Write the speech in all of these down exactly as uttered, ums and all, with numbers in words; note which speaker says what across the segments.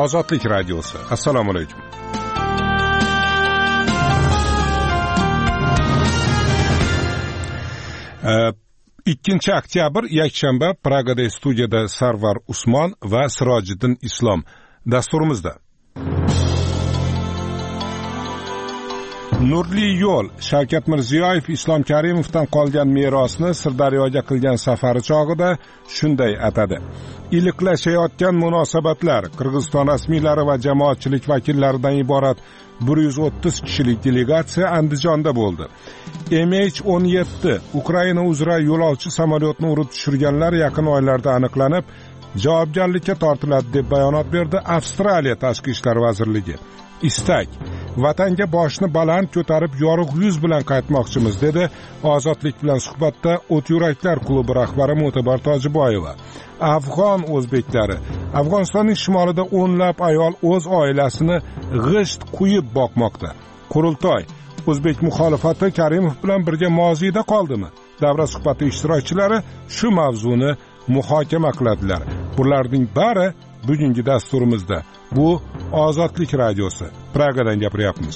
Speaker 1: Ozodlik radiosi. Assalomu alaykum. ikkinchi oktyabr yakshanba Pragada studiyada Sarvar Usmon va Sirojiddin Islom dasturimizda. Nurli yo'l. Shavkat Mirziyoyev Islom Karimovdan qolgan merosni Sirdaryoga qilgan safari chog'ida shunday atadi. Iliqlashayotgan munosabatlar Qirg'iziston rasmiylari va jamoatchilik vakillaridan iborat bir yuz o'ttiz kishilik delegatsiya Andijonda bo'ldi. M H o'n yetti Ukraina uzra yo'lovchi samolyotni urib tushirganlar yaqin oylarda aniqlanib, javobgarlikka tortiladi deb bayonot berdi Avstraliya Tashqi ishlar vazirligi. Istak: vatanga boshni baland ko'tarib yorug' yuz bilan qaytmoqchimiz, dedi Ozodlik bilan suhbatda O't yuraklar klubi rahbari Mo'tabar Tojiboyeva. Afg'on o'zbeklari. Afg'onistonning shimolida o'nlab ayol o'z oilasini g'isht quyib boqmoqda. Qurultoy: o'zbek muxolifati Karimov bilan birga moziyda qoldimi? Davra suhbati ishtirokchilari shu mavzuni muhokama qiladilar. Bularning bari bugungi dasturimizda. Bu Ozodlik radiosi. Pragadan gapiryapmiz.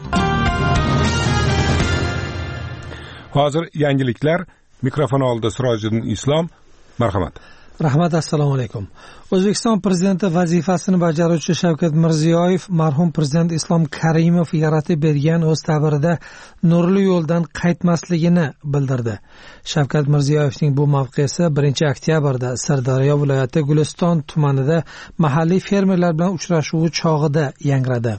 Speaker 1: Hozir yangiliklar. Mikrofon oldida Sirojiddin Islom. Marhamat.
Speaker 2: Rahmat, assalomu alaykum. O'zbekiston prezidenti vazifasini bajaruvchi Shavkat Mirziyoyev marhum prezident Islom Karimov yaratib bergan o'z ta'birida nurli yo'ldan qaytmasligini bildirdi. Shavkat Mirziyoyevning bu mavqesi birinchi oktyabrda Sirdaryo viloyati Guliston tumanida mahalliy fermerlar bilan uchrashuvi chog'ida yangradi.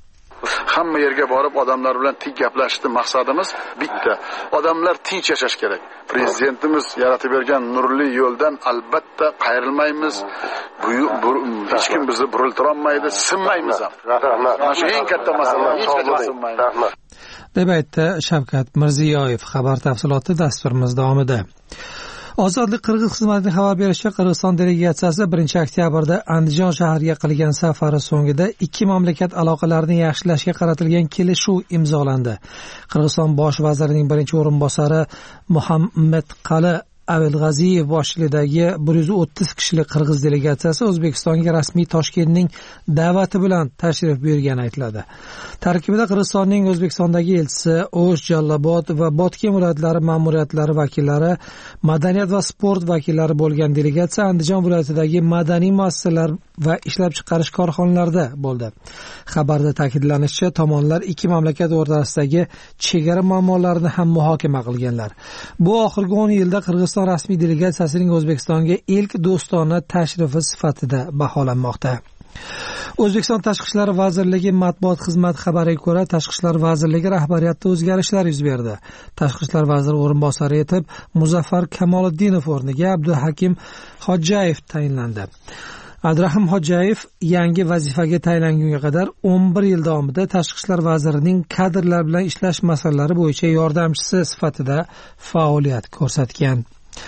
Speaker 3: Hamma yerga borib odamlar bilan tinch gaplashishni maqsadimiz bitta. Odamlar tinch yashash kerak. Prezidentimiz yaratib bergan nurli yo'ldan albatta qayrilmaymiz. Bu, bu hech kim bizni buriltira olmaydi, sinmaymiz ham. Mana shu eng katta masala, hech qachon sinmaymiz.
Speaker 2: deb aytdi Shavkat Mirziyoyev. Xabar tafsiloti dasturimiz davomida. Ozodlik Qirg'iz xizmatining xabar berishicha, Qirg'iziston delegatsiyasi birinchi oktyabrda Andijon shahriga qilgan safari so'ngida ikki mamlakat aloqalarini yaxshilashga qaratilgan kelishuv imzolandi. Qirg'iziston bosh vazirining birinchi o'rinbosari Muhammadqali Avelg'aziyev boshchiligidagi bir yuz o'ttiz kishilik Qirg'iz delegatsiyasi O'zbekistonga rasmiy Toshkentning da'vati bilan tashrif buyurgani aytiladi. Tarkibida Qirg'izistonning O'zbekistondagi elchisi, O'sh, Jallabod va Botken viloyatlari ma'muriyatlari vakillari, madaniyat va sport vakillari bo'lgan delegatsiya Andijon viloyatidagi madaniy muassasalar va ishlab chiqarish korxonalarida bo'ldi. Xabarda ta'kidlanishicha, tomonlar ikki mamlakat o'rtasidagi chegara muammolarini ham muhokama qilganlar. Bu oxirgi o'n yilda Qirg'iziston rasmiy delegatsiyasining O'zbekistonga ilk do'stona tashrifi sifatida baholanmoqda. O'zbekiston Tashqi ishlar vazirligi matbuot xizmati xabariga ko'ra, Tashqi ishlar vazirligi rahbariyatida o'zgarishlar yuz berdi. Tashqi ishlar vaziri o'rinbosari etib Muzaffar Kamoliddinov o'rniga Abduhakim Xo'jayev tayinlandi. Abdurahim Xo'jayev yangi vazifaga tayinlangunga qadar o'n bir yil davomida Tashqi ishlar vazirining kadrlar bilan ishlash masalalari bo'yicha yordamchisi sifatida faoliyat ko'rsatgan.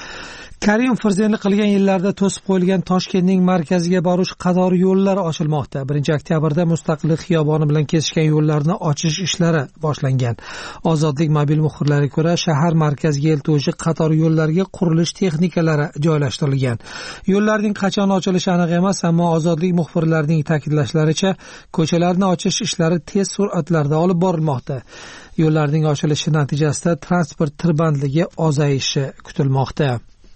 Speaker 2: Karimov prezidentlik qilgan yillarda to'sib qo'yilgan Toshkentning markaziga boruvchi qator yo'llar ochilmoqda. birinchi oktyabrda Mustaqillik xiyoboni bilan kesishgan yo'llarni ochish ishlari boshlangan. Ozodlik mobil muxbirlariga ko'ra, shahar markaziga eltuvchi qator yo'llarga qurilish texnikalari joylashtirilgan. Yo'llarning qachon ochilishi aniq emas, ammo Ozodlik muxbirlarining ta'kidlashlaricha, ko'chalarni ochish ishlari tez sur'atlarda olib borilmoqda. Yo'llarning ochilishi natijasida transport tirbandligi ozayishi kutilmoqda.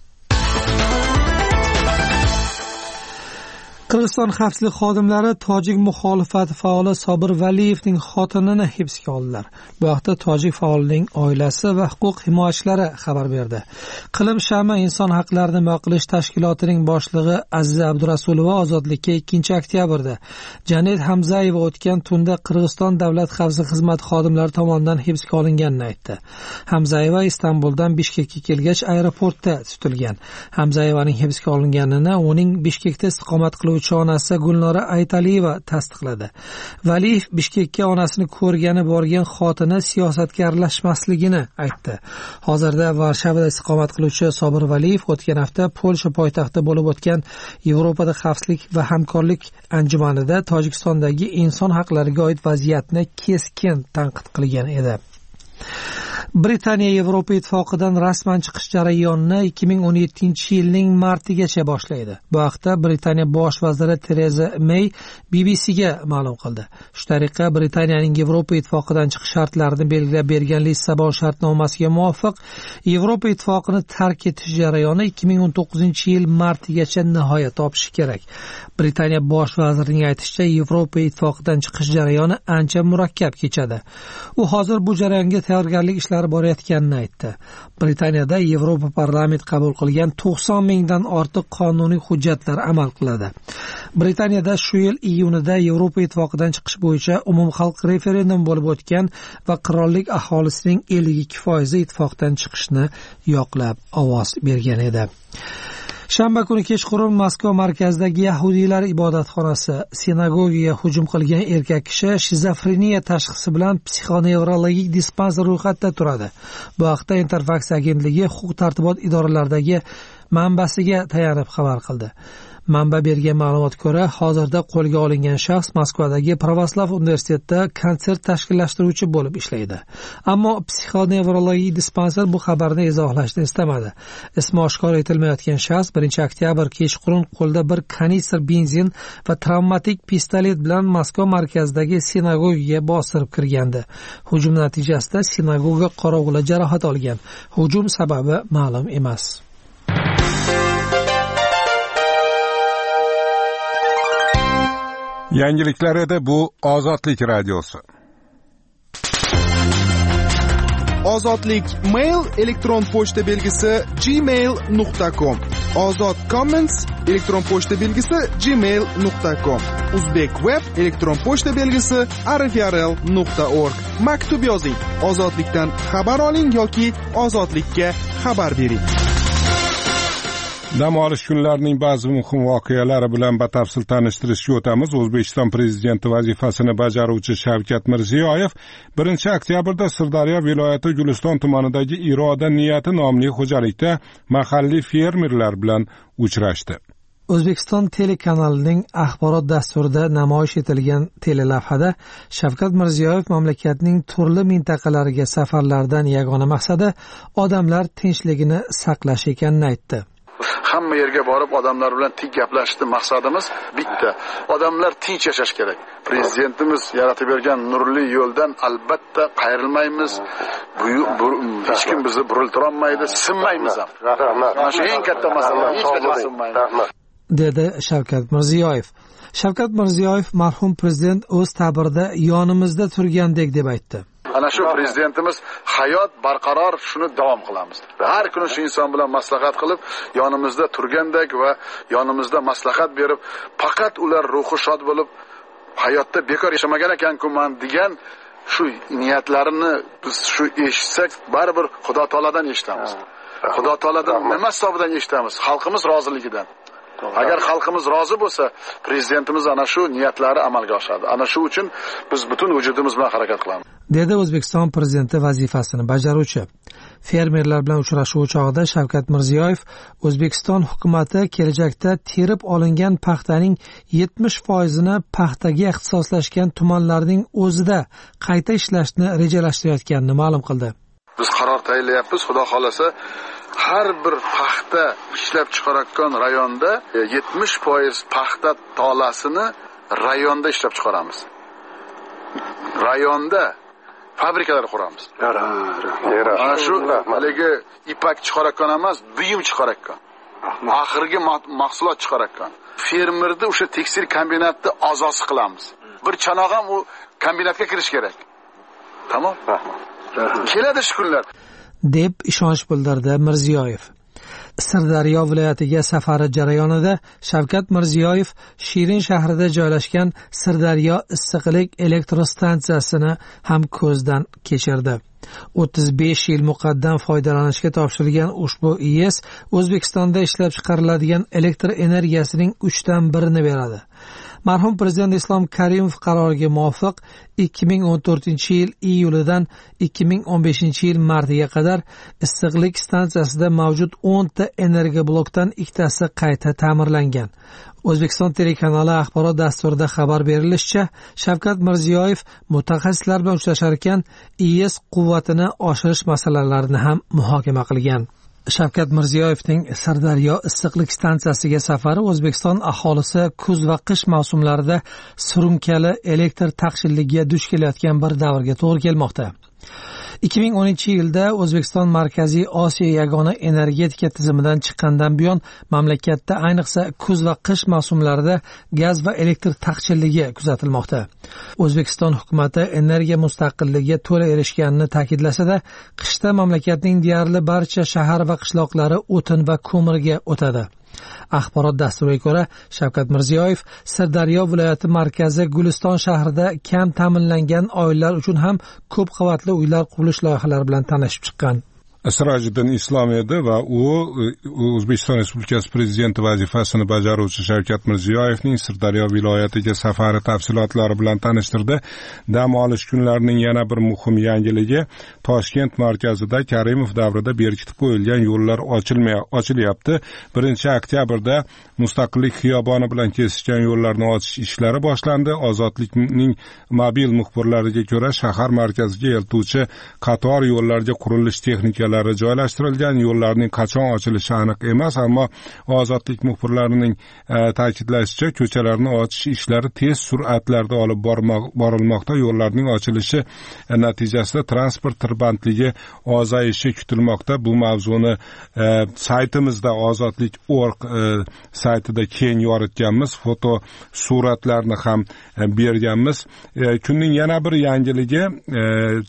Speaker 2: Qirg'iziston xavfsizlik xodimlari tojik muxolifat faoli Sobir Valiyevning xotinini hibsga oldilar. Bu haqda tojik faolning oilasi va huquq himoyachilari xabar berdi. Qilim Shama inson haqlarini himoya qilish tashkilotining boshlig'i Aziza Abdurasulova ozodlikka ikkinchi oktyabrda Janet Hamzayeva o'tgan tunda Qirg'iziston davlat xavfsizlik xizmati xodimlari tomonidan hibsga olinganini aytdi. Hamzayeva Istanbuldan Bishkekka kelgach aeroportda tutilgan. Hamzayevaning hibsga olinganini uning Bishkekda istiqomat qiluvchi onasi Gulnora Aytaliyeva tasdiqladi. Valiyev Bishkekka onasini ko'rgani borgan xotini siyosatga aralashmasligini aytdi. Hozirda Varshavada istiqomat qiluvchi Sobir Valiyev o'tgan hafta Polsha poytaxtida bo'lib o'tgan Yevropada xavfsizlik va hamkorlik anjumanida Tojikistondagi inson haqlariga oid vaziyatni keskin tanqid qilgan edi. Britaniya Yevropa Ittifoqidan rasman chiqish jarayonini ikki ming o'n yettinchi yilning martigacha boshlaydi. Bu haqda Britaniya bosh vaziri Tereza May B B C'ga ma'lum qildi. Shu tariqa Britaniyaning Yevropa Ittifoqidan chiqish shartlarini belgilab bergan Lissabon shartnomasiga muvofiq Yevropa Ittifoqini tark etish jarayoni ikki ming o'n to'qqizinchi yil martigacha nihoyat topishi kerak. Britaniya bosh vazirining aytishicha, Yevropa Ittifoqidan chiqish jarayoni ancha murakkab kechadi. U hozir bu jarayonga tayyorgarlik ishlari borayotganini aytdi. Britaniyada Yevropa parlamenti qabul qilgan to'qson mingdan ortiq qonuniy hujjatlar amal qiladi. Britaniyada shu yil iyunida Yevropa Ittifoqidan chiqish bo'yicha umumxalq referendum bo'lib o'tgan va qirollik aholisining ellik ikki foizi ittifoqdan chiqishni yoqlab ovoz bergan edi. Shanba kuni kechqurun Moskva markazidagi yahudiylar ibodatxonasi sinagogaga hujum qilgan erkak kishi shizofreniya tashxisi bilan psixonevrologik dispanser ro'yxatda turadi. Bu haqda Interfax agentligi huquq-tartibot idoralaridagi manbasiga tayanib xabar qildi. Manba bergan ma'lumotga ko'ra, hozirda qo'lga olingan shaxs Moskvadagi Pravoslav universitetida konsert tashkillashtiruvchi bo'lib ishlaydi. Ammo psixonevrologik dispanser bu xabarni izohlashni istamadi. Ismi oshkor etilmayotgan shaxs birinchi oktyabr kechqurun qo'lda bir kanistr benzin va travmatik pistolet bilan Moskva markazidagi sinagogaga bostirib kirgandi. Hujum natijasida sinagoga qorovuli jarohat olgan. Hujum sababi ma'lum emas.
Speaker 1: Yangiliklar edi, bu Ozodlik radiosi.
Speaker 4: Ozodlik mail elektron pochta belgisi gmail nuqta com. Ozod comments elektron pochta belgisi gmail nuqta com. Uzbek web elektron pochta belgisi arifrl nuqta org. Maktub yozing. Ozodlikdan xabar oling yoki ozodlikka xabar bering.
Speaker 1: Dam olish kunlarining ba'zi muhim voqealari bilan batafsil tanishtirishga o'tamiz. O'zbekiston prezidenti vazifasini bajaruvchi Shavkat Mirziyoyev birinchi oktyabrda Sirdaryo viloyati Guliston tumanidagi Iroda niyati nomli xo'jalikda mahalliy fermerlar bilan uchrashdi.
Speaker 2: O'zbekiston telekanalining axborot dasturida namoyish etilgan telelavhada Shavkat Mirziyoyev mamlakatning turli mintaqalariga safarlardan yagona maqsadi odamlar tinchligini saqlash ekanini aytdi.
Speaker 3: Hamma yerga borib odamlar bilan tinch gaplashishni maqsadimiz bitta. Odamlar tinch yashash kerak. Prezidentimiz yaratib bergan nurli yo'ldan albatta qayrilmaymiz. Bu, bu hech kim bizni buriltira olmaydi, sinmaymiz ham. Mana shu eng katta masala, hech qachon sinmaymiz,
Speaker 2: dedi Shavkat Mirziyoyev. Shavkat Mirziyoyev marhum prezident o'z ta'birida yonimizda turgandek deb aytdi.
Speaker 3: Ana shu prezidentimiz hayot barqaror shuni davom qilamiz. Har kuni shu inson bilan maslahat qilib, yonimizda turgandek va yonimizda maslahat berib, faqat ular ruhi shod bo'lib, hayotda bekor yashamagan ekan-ku men degan shu niyatlarini biz shu eshitsak, baribir Xudo taoladan eshitamiz. Xudo taoladan nima hisobidan eshitamiz? Xalqimiz roziligidan. Agar xalqimiz rozi bo'lsa, prezidentimiz ana shu niyatlari amalga oshadi. Ana shu uchun biz butun vujudimiz bilan harakat qilamiz,
Speaker 2: dedi O'zbekiston prezidenti vazifasini bajaruvchi. Fermerlar bilan uchrashuv chog'ida Shavkat Mirziyoyev O'zbekiston hukumatı kelajakda terib olingan paxtaning yetmish foizini paxtaga ixtisoslashgan tumanlarning o'zida qayta ishlashni rejalashtirayotganini ma'lum qildi.
Speaker 3: Biz qaror tayinlayapmiz, Xudo xolasa har bir paxta ishlab chiqarayotgan rayonda yetmish foiz paxta tolasini rayonda ishlab chiqaramiz. Rayonda fabrikalar quramiz. Ana shu haligi ipak chiqarayotgan emas, buyum chiqarayotgan. Oxirgi mahsulot chiqarayotgan. Fermerni o'sha tekstil kombinatni a'zosi qilamiz. Bir chanoq ham u kombinatga kirish kerak. Tamom? Keladi shu kunlar,
Speaker 2: deb ishonch bildirdi Mirziyoyev. Sirdaryo viloyatiga safari jarayonida Shavkat Mirziyoyev Shirin shahrida joylashgan Sirdaryo issiqlik elektrostansiyasini ham ko'zdan kechirdi. o'ttiz besh yil muqaddam foydalanishga topshirilgan ushbu I E S O'zbekistonda ishlab chiqariladigan elektr energiyasining uchdan birini beradi. Marhum prezident Islom Karimov qaroriga muvofiq ikki ming o'n to'rtinchi yil iyulidan ikki ming o'n beshinchi yil martiga qadar issiqlik stansiyasida mavjud o'nta energiya blokdan ikkitasi qayta ta'mirlangan. O'zbekiston telekanali axborot dasturida xabar berilishicha, Shavkat Mirziyoyev mutaxassislar bilan uchrashar ekan, I E S quvvatini oshirish masalalarini ham muhokama qilgan. Shavkat Mirziyoyevning Sirdaryo issiqlik stansiyasiga safari O'zbekiston aholisi kuz va qish mavsumlarida surunkali elektr taqchilligiga duch kelayotgan bir davrga to'g'ri kelmoqda. ikki ming o'ninchi yilda O'zbekiston Markaziy Osiyo yagona energetika tizimidan chiqqandan buyon mamlakatda ayniqsa kuz va qish mavsumlarida gaz va elektr taqchilligi kuzatilmoqda. O'zbekiston hukumatı energiya mustaqilligiga to'la erishganini ta'kidlasa-da, qishda mamlakatning deyarli barcha shahar va qishloqlari o'tin va ko'mirga o'tadi. Axborot dasturiga ko'ra, Shavkat Mirziyoyev Sirdaryo viloyati markazi Guliston shahrida kam ta'minlangan oilalar uchun ham ko'p qavatli uylar qurilish loyihalari bilan tanishib chiqqan.
Speaker 1: Sirojiddin Islom edi va u O'zbekiston Respublikasi prezidenti vazifasini bajaruvchi Shavkat Mirziyoyevning Sirdaryo viloyatiga safari tafsilotlari bilan tanishtirdi. Dam olish kunlarining yana bir muhim yangiligi Toshkent markazida Karimov davrida berkitib qo'yilgan yo'llar ochilmay ochilyapti. birinchi oktyabrda Mustaqillik xiyoboni bilan kesishgan yo'llarni ochish ishlari boshlandi. Ozodlikning mobil muxbirlariga ko'ra, shahar markaziga eltuvchi qator yo'llarga qurilish texnikalari joylashtirilgan. Yo'llarning qachon ochilishi aniq emas, ammo Ozodlik muxbirlarining e, ta'kidlashicha, ko'chalarni ochish ishlari tez sur'atlarda olib borilmoqda. Yo'llarning ochilishi e, natijasida transport tirbandligi ozayishi kutilmoqda. Bu mavzuni e, saytimizda ozodlik nokta org e, saytida keng yoritganmiz, foto suratlarni ham e, berganmiz. E, kunning yana bir yangiligi e,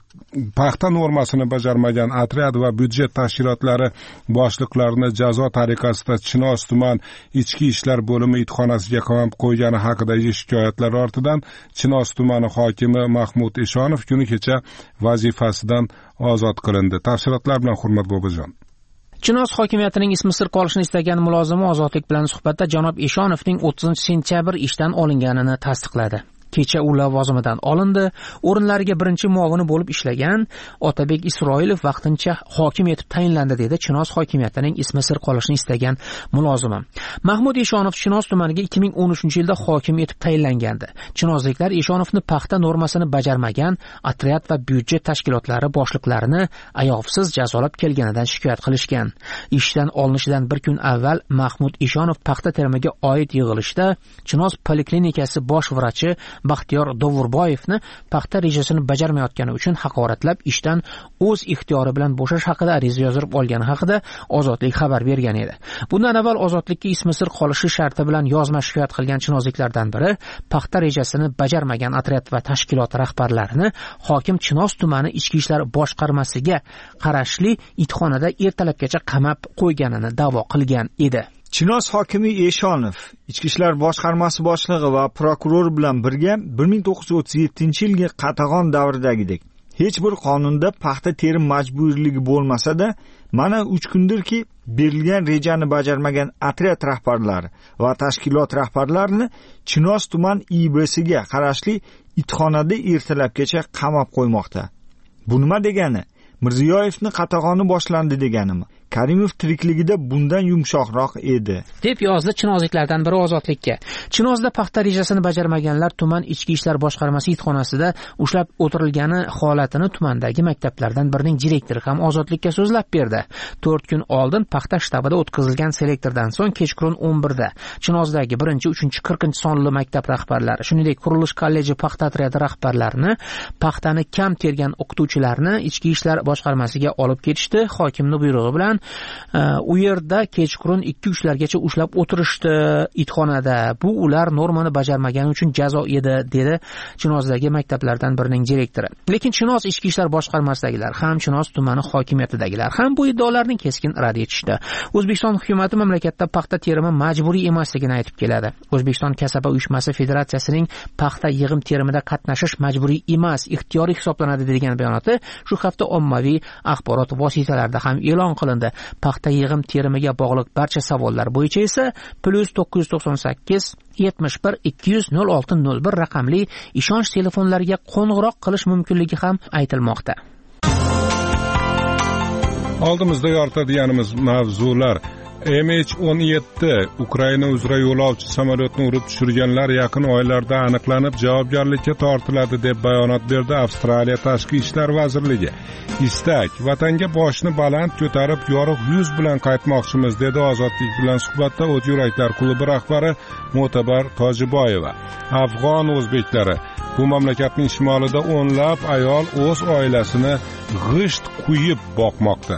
Speaker 1: paxta normasini bajarmagan otryad va byudjet tashkilotlari boshliqlarini jazo tariqasida Chinoz tuman ichki ishlar bo'limi itxonasiga qamab qo'ygani haqidagi shikoyatlar ortidan Chinoz tumani hokimi Mahmud Eshonov kuni kecha vazifasidan ozod qilindi. Tafsilotlar bilan Hurmat Bobojon.
Speaker 5: Chinoz hokimiyatining ismi sir qolishini istagan mulozimi Ozodlik bilan suhbatda janob Eshonovning o'ttizinchi sentyabr ishdan olinganini tasdiqladi. Kecha u lavozimidan olindi. O'rinlariga birinchi muavini bo'lib ishlagan Otabek Isroilov vaqtincha hokim etib tayinlandi, dedi Chinoz hokimiyatining ismi sir qolishini istagan mulozimi. Mahmud Eshonov Chinoz tumaniga ikki ming o'n uchinchi yilda hokim etib tayinlangandi. Chinozliklar Eshonovni paxta normasini bajarmagan otryad va byudjet tashkilotlari boshliqlarini ayovsiz jazolab kelganidan shikoyat qilishgan. Ishdan olinishidan bir kun avval Mahmud Eshonov paxta terimiga oid yig'ilishda Chinoz poliklinikasi bosh vrachi Baxtiyor Dovurboyevni paxta rejasini bajarmayotgani uchun haqoratlab ishdan o'z ixtiyori bilan bo'shash haqida ariza yozib olgani haqida Ozodlik xabar bergan edi. Bundan avval Ozodlikka ismi sir qolishi sharti bilan yozma shikoyat qilgan chinozliklardan biri paxta rejasini bajarmagan otryad va tashkilot rahbarlarini hokim Chinoz tumani ichki ishlar boshqarmasiga qarashli itxonada ertalabgacha qamab qo'yganini da'vo qilgan edi.
Speaker 6: Chinoz hokimi Eshonov ichki ishlar boshqarmasi boshlig'i va prokuror bilan birga bir ming to'qqiz yuz o'ttiz yettinchi yilgi qatag'on davridagidek hech bir qonunda paxta terim majburligi bo'lmasa-da, mana uch kundirki berilgan rejani bajarmagan otryad rahbarlari va tashkilot rahbarlarini Chinoz tuman I B siga qarashli itxonada ertalabgacha qamab qo'ymoqda. Bu nima degani? Mirziyoyevni qatag'oni boshlandi deganimi? Karimov tirikligida bundan yumshoqroq edi,
Speaker 5: deb yozdi chinozliklardan biri Ozodlikka. Chinozda paxta rejasini bajarmaganlar tuman ichki ishlar boshqarmasi itxonasida ushlab o'tirilgani holatini tumandagi maktablardan birining direktori ham Ozodlikka so'zlab berdi. to'rt kun oldin paxta shtabida o'tkazilgan selektordan so'ng kechqurun o'n birda Chinozdagi birinchi, uchinchi, qirqinchi sonli maktab rahbarlari, shuningdek qurilish kolleji paxta otryadi rahbarlarini, paxtani kam tergan o'qituvchilarni ichki ishlar boshqarmasiga olib ketishdi. Hokimning buyrug'i bilan u yerda kechqurun ikki uchlargacha ushlab o'tirishdi itxonada. Bu ular normani bajarmagani uchun jazo edi, dedi Chinozdagi maktablardan birining direktori. Lekin Chinoz ichki ishlar boshqarmasidagilar ham Chinoz tumani hokimiyatidagilar ham bu iddaolarning keskin rad etishdi. O'zbekiston hukumatı mamlakatda paxta terimi majburiy emasligini aytib keladi. O'zbekiston kasaba uyushmasi federatsiyasining paxta yig'im terimida qatnashish majburiy emas, ixtiyoriy hisoblanadi degan bayonoti shu hafta ommaviy axborot vositalarida ham e'lon qilindi. paxta yig'im terimiga bog'liq barcha savollar bo'yicha esa plus to'qqiz yuz to'qson sakkiz yetmish bir ikki yuz nol olti nol bir raqamli ishonch telefonlariga qo'ng'iroq qilish mumkinligi ham aytilmoqda.
Speaker 1: Oldimizda yoritadiganimiz mavzular: M H o'n yetti Ukraina uzra yo'lovchi samolyotni urib tushirganlar yaqin oylarda aniqlanib javobgarlikka tortiladi deb bayonot berdi Avstraliya Tashqi ishlar vazirligi. Istak: vatanga boshni baland ko'tarib yorug' yuz bilan qaytmoqchimiz, dedi Ozodlik bilan suhbatda O't yuraklar klubi rahbari Mo'tabar Tojiboyeva. Afg'on o'zbeklari: bu mamlakatning shimolida o'nlab ayol o'z oilasini g'isht quyib boqmoqda.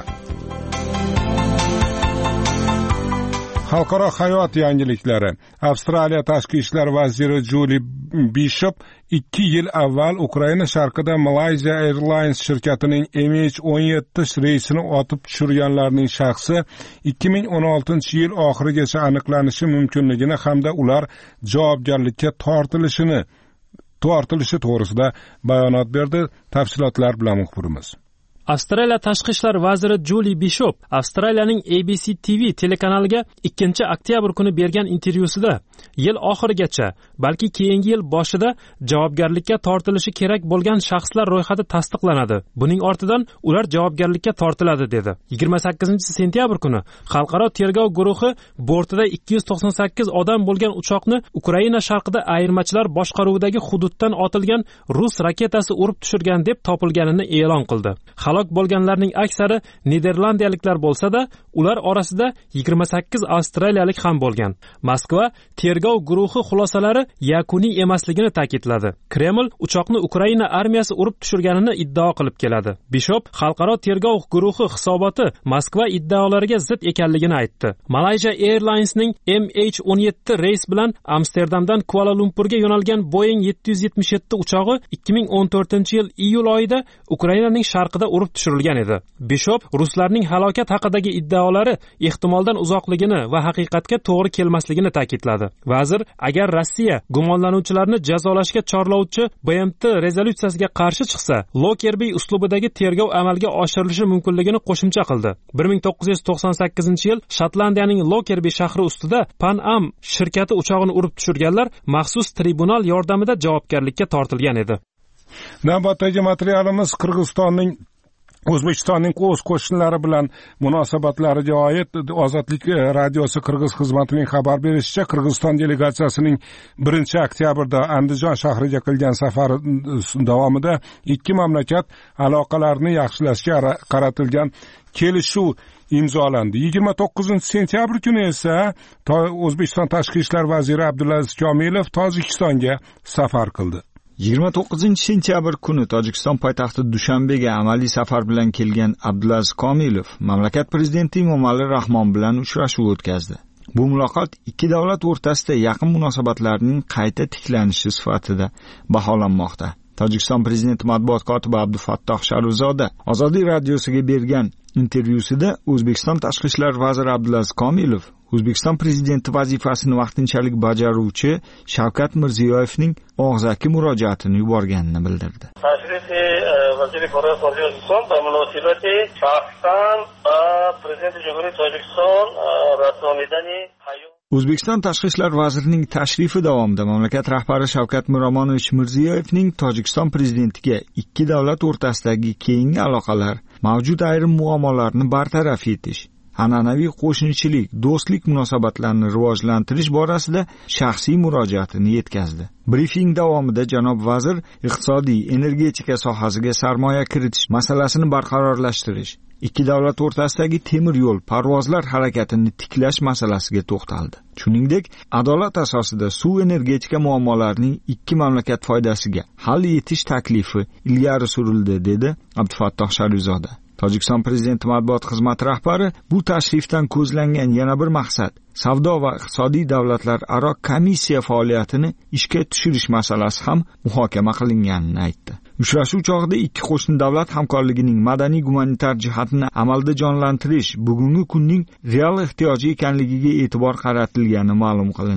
Speaker 1: Xalqaro hayot yangiliklari: Avstraliya tashqi ishlar vaziri Julie Bishop ikki yil avval Ukraina sharqida Malaysia Airlines shirkatining M H o'n yetti reysini otib tushirganlarning shaxsi ikki ming o'n oltinchi yil oxirigacha aniqlanishi mumkinligini hamda ular javobgarlikka tortilishini tortilishi to'g'risida bayonot berdi. Tafsilotlar bilan muxbirimiz.
Speaker 7: Avstraliya tashqi ishlar vaziri Julie Bishop Avstraliyaning A B C T V telekanaliga ikkinchi oktyabr kuni bergan intervyusida yil oxirigacha, balki keyingi yil boshida javobgarlikka tortilishi kerak bo'lgan shaxslar ro'yxati tasdiqlanadi. Buning ortidan ular javobgarlikka tortiladi, dedi. yigirma sakkizinchi sentyabr kuni xalqaro tergov guruhi bortida ikki yuz to'qson sakkiz odam bo'lgan uchoqni Ukraina sharqida ayirmachilar boshqaruvidagi hududdan otilgan rus raketasi urib tushirgan deb topilganini e'lon qildi. Halok bo'lganlarning aksari niderlandiyaliklar bo'lsa-da, ular orasida yigirma sakkiz avstraliyalik ham bo'lgan. Moskva tergov guruhi xulosalari yakuniy emasligini ta'kidladi. Kreml uchoqni Ukraina armiyasi urib tushirganini iddao qilib keladi. Bishop xalqaro tergov guruhi hisoboti Moskva iddaolariga zid ekanligini aytdi. Malaysia Airlines'ning M H o'n yetti reys bilan Amsterdamdan Kuala Lumpurga yo'nalgan Boeing yetti yuz yetmish yetti uchog'i ikki ming o'n to'rtinchi yil iyul oyida Ukrainaning sharqida urib tushirilgan edi. Bishop ruslarning halokat haqidagi iddaolari ehtimoldan uzoqligini va haqiqatga to'g'ri kelmasligini ta'kidladi. Vazir agar Rossiya gumonlanuvchilarni jazolashga chorlovchi B M T rezolyutsiyasiga qarshi chiqsa, Lockerbie uslubidagi tergov amalga oshirilishi mumkinligini qo'shimcha qildi. bir ming to'qqiz yuz to'qson sakkizinchi yil Shotlandiyaning Lockerbie shahri ustida Pan Am shirkati uchog'ini urib tushirganlar maxsus tribunal yordamida javobgarlikka tortilgan edi.
Speaker 1: Navbatdagi materialimiz Qirg'izistonning O'zbekistonning o'z qo'shnilari bilan munosabatlariga oid. Ozodlik radiosi Qirg'iz xizmatining xabar berishicha, Qirg'iziston delegatsiyasining birinchi oktyabrda Andijon shahriga qilgan safari davomida ikki mamlakat aloqalarini yaxshilashga qaratilgan kelishuv imzolandi. yigirma to'qqizinchi sentyabr kuni esa O'zbekiston tashqi ishlar vaziri Abdulaziz Komilov Tojikistonga safar qildi.
Speaker 6: yigirma to'qqizinchi sentyabr kuni Tojikiston poytaxti Dushanbega amaliy safar bilan kelgan Abdulaziz Komilov mamlakat prezidenti Emomali Rahmon bilan uchrashuv o'tkazdi. Bu muloqot ikki davlat o'rtasida yaqin munosabatlarning qayta tiklanishi sifatida baholanmoqda. Tojikiston prezidenti matbuot kotibi Abdufattoh Sharifzoda Ozodlik radiosiga bergan intervyusida O'zbekiston tashqi ishlar vaziri Abdulaziz Komilov O'zbekiston prezidenti vazifasini vaqtinchalik bajaruvchi Shavkat Mirziyoyevning og'zaki murojaatini yuborganini bildirdi.
Speaker 8: Tashrifi vaziri Farroz Tojikiston va munosabati shaxsan prezident Jamhuriyat Tojikiston rasmiyatini
Speaker 6: O'zbekiston tashqi ishlar vazirining tashrifi davomida mamlakat rahbari Shavkat Miromonovich Mirziyoyevning Tojikiston prezidentiga ikki davlat o'rtasidagi keyingi aloqalar, mavjud ayrim muammolarni bartaraf etish, an'anaviy qo'shnichilik, do'stlik munosabatlarini rivojlantirish borasida shaxsiy murojaatini yetkazdi. Brifing davomida janob vazir iqtisodiy, energetika sohasiga sarmoya kiritish masalasini barqarorlashtirish, ikki davlat o'rtasidagi temir yo'l parvozlar harakatini tiklash masalasiga to'xtaldi. Shuningdek, adolat asosida suv energetika muammolarining ikki mamlakat foydasiga hal etish taklifi ilgari surildi, dedi Abdufattoh Sharifzoda. Tojikiston prezidenti matbuot xizmati rahbari bu tashrifdan ko'zlangan yana bir maqsad savdo va iqtisodiy davlatlar aro komissiya faoliyatini ishga tushirish masalasi ham muhokama qilinganini aytdi. Uchrashuv chog'ida ikki qo'shni davlat hamkorligining madaniy gumanitar jihatini amalda jonlantirish bugungi kunning real ehtiyoji ekanligiga e'tibor qaratilgani ma'lum qilindi.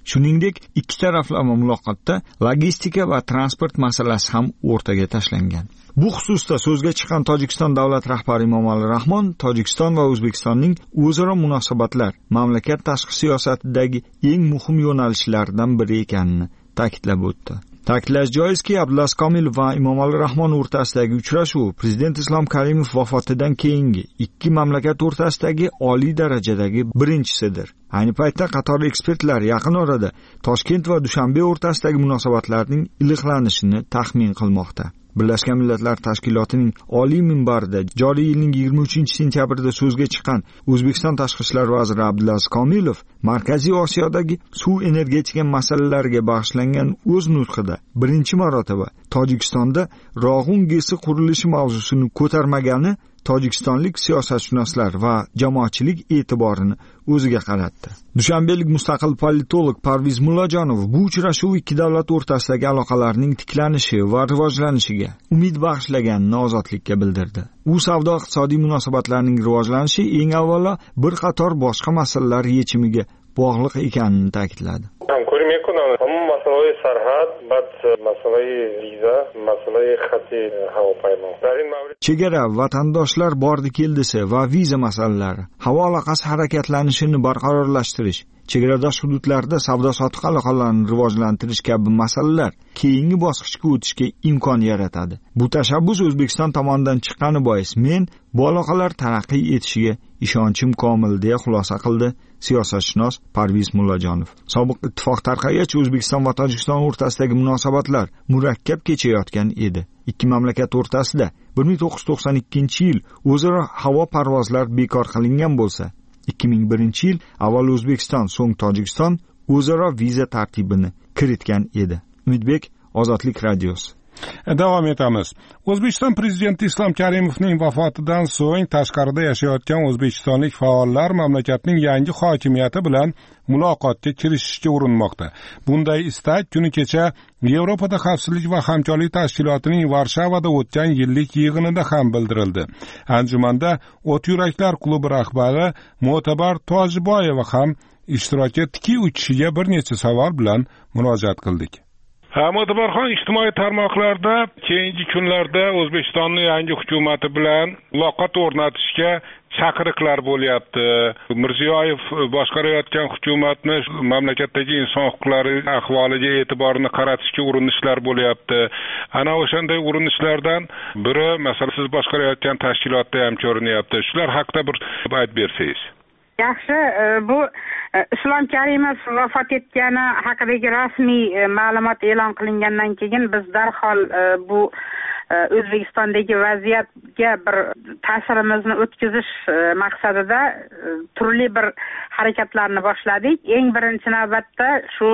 Speaker 6: Shuningdek, ikki taraflama muloqotda logistika va transport masalasi ham o'rtaga tashlangan. Bu xususda so'zga chiqqan Tojikiston davlat rahbari Emomali Rahmon Tojikiston va O'zbekistonning o'zaro munosabatlar mamlakat tashqi siyosatidagi eng muhim yo'nalishlardan biri ekanini ta'kidlab o'tdi. Ta'kidlash joizki, Abdulaziz Komilov va Emomali Rahmon o'rtasidagi uchrashuv Prezident Islom Karimov vafotidan keyingi ikki mamlakat o'rtasidagi oliy darajadagi birinchisidir. Ayni paytda qator ekspertlar yaqin orada Toshkent va Dushanbe o'rtasidagi munosabatlarning iliqlanishini taxmin qilmoqda. Birlashgan Millatlar Tashkilotining oliy minbarida joriy yilning yigirma uchinchi sentyabrida so'zga chiqqan O'zbekiston Tashqi ishlar vaziri Abdulaziz Komilov Markaziy Osiyodagi suv energetika masalalariga bag'ishlangan o'z nutqida birinchi marotaba Tojikistonda Rog'un gesi qurilishi mavzusini ko'tarmagani tojikistonlik siyosatshunoslar va jamoatchilik e'tiborini o'ziga qaratdi. Dushanbelik mustaqil politolog Parviz Mullajonov bu uchrashuv ikki davlat o'rtasidagi aloqalarning tiklanishi va rivojlanishiga umid bag'ishlaganini Ozodlikka bildirdi. U savdo-iqtisodiy munosabatlarning rivojlanishi eng avvalo bir qator boshqa masalalar yechimiga bog'liq ekanini ta'kidladi.
Speaker 9: همکاری میکنند اما مسئله سرحد بعد مسئله ویزا مسئله خط هواپیما در این مورد
Speaker 6: chegara vatandoshlar bordi keldisi va viza masalalari, havo aloqasi harakatlanishini barqarorlashtirish, chegaradosh hududlarda savdo-sotiq aloqalarini rivojlantirish kabi masalalar keyingi bosqichga o'tishga imkon yaratadi. Bu tashabbus O'zbekiston tomonidan chiqqani bois men bu aloqalar taraqqiy etishiga ishonchim komil deya xulosa qildi siyosatshunos Parviz Mullajonov. Sobiq ittifoq tarqagach O'zbekiston va Tojikiston o'rtasidagi munosabatlar murakkab kechayotgan edi. Ikki mamlakat o'rtasida bir ming to'qqiz yuz to'qson ikkinchi yil o'zaro havo parvozlar bekor qilingan bo'lsa, ikki ming birinchi yil avval O'zbekiston, so'ng Tojikiston o'zaro viza tartibini kiritgan edi. Umidbek, Ozodlik radiosi.
Speaker 1: Davom etamiz. O'zbekiston prezidenti Islom Karimovning vafotidan so'ng tashqarida yashayotgan o'zbekistonlik faollar mamlakatning yangi hokimiyati bilan muloqotga kirishishga urinmoqda. Bunday istak kuni kecha Yevropada xavfsizlik va hamkorlik tashkilotining Varshavada o'tgan yillik yig'inida ham bildirildi. Anjumanda O't yuraklar klubi rahbari Mo'tabar Tojiboyeva ham ishtirok etdiki, u kishiga bir necha savol bilan murojaat qildik.
Speaker 10: Mo'tabarxon ijtimoiy tarmoqlarda keyingi kunlarda O'zbekistonning yangi hukumati bilan muloqot o'rnatishga chaqiriqlar bo'lyapti. Mirziyoyev boshqarayotgan hukumatni mamlakatdagi inson huquqlari ahvoliga e'tiborini qaratishga urinishlar bo'lyapti. Ana o'shanday urinishlardan biri masalan siz boshqarayotgan tashkilotda ham ko'rinyapti. Shular haqida bir aytib bersangiz.
Speaker 11: Yaxshi, bu Islom Karimov vafot etgani haqidagi rasmiy ma'lumot e'lon qilingandan keyin biz darhol bu O'zbekistondagi vaziyatga bir ta'sirimizni o'tkazish maqsadida turli bir harakatlarni boshladik. Eng birinchi navbatda shu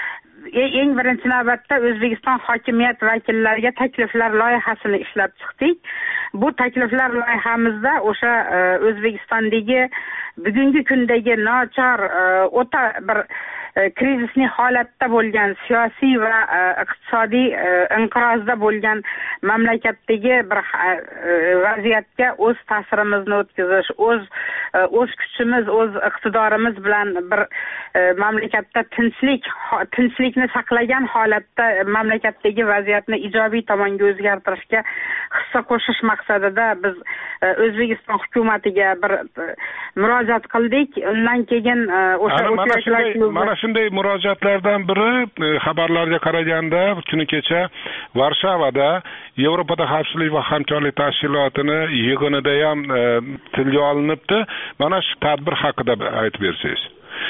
Speaker 11: eng birinchi navbatda O'zbekiston hokimiyat vakillariga takliflar loyihasini ishlab chiqdik. Bu takliflar loyihamizda o'sha O'zbekistondagi bugungi kundagi nochor o'ta bir krizisli holatda bo'lgan siyosiy va iqtisodiy inqirozda bo'lgan mamlakatdagi bir vaziyatga o'z ta'sirimizni o'tkazish, o'z o'z kuchimiz, o'z iqtidorimiz bilan bir mamlakatda tinchlik tinchlikni saqlagan holatda mamlakatdagi vaziyatni ijobiy tomonga o'zgartirishga hissa qo'shish maqsadida biz O'zbekiston hukumatiga bir murojaat qildik. Undan keyin o'sha
Speaker 10: shunday murojaatlardan biri xabarlarga qaraganda kuni kecha Varshavada Yevropada xavfsizlik va hamkorlik tashkilotini yig'inida ham tilga olinibdi. Mana shu tadbir haqida aytib bersangiz.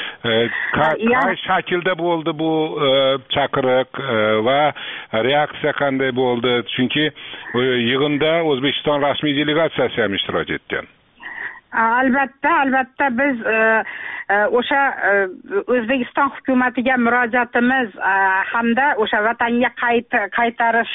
Speaker 10: Qay shaklda bo'ldi bu chaqiriq va reaksiya qanday bo'ldi? Chunki yig'inda O'zbekiston rasmiy delegatsiyasi ham ishtirok etgan.
Speaker 11: Albatta, albatta biz o'sha O'zbekiston hukumatiga murojaatimiz hamda o'sha vatanga qaytarish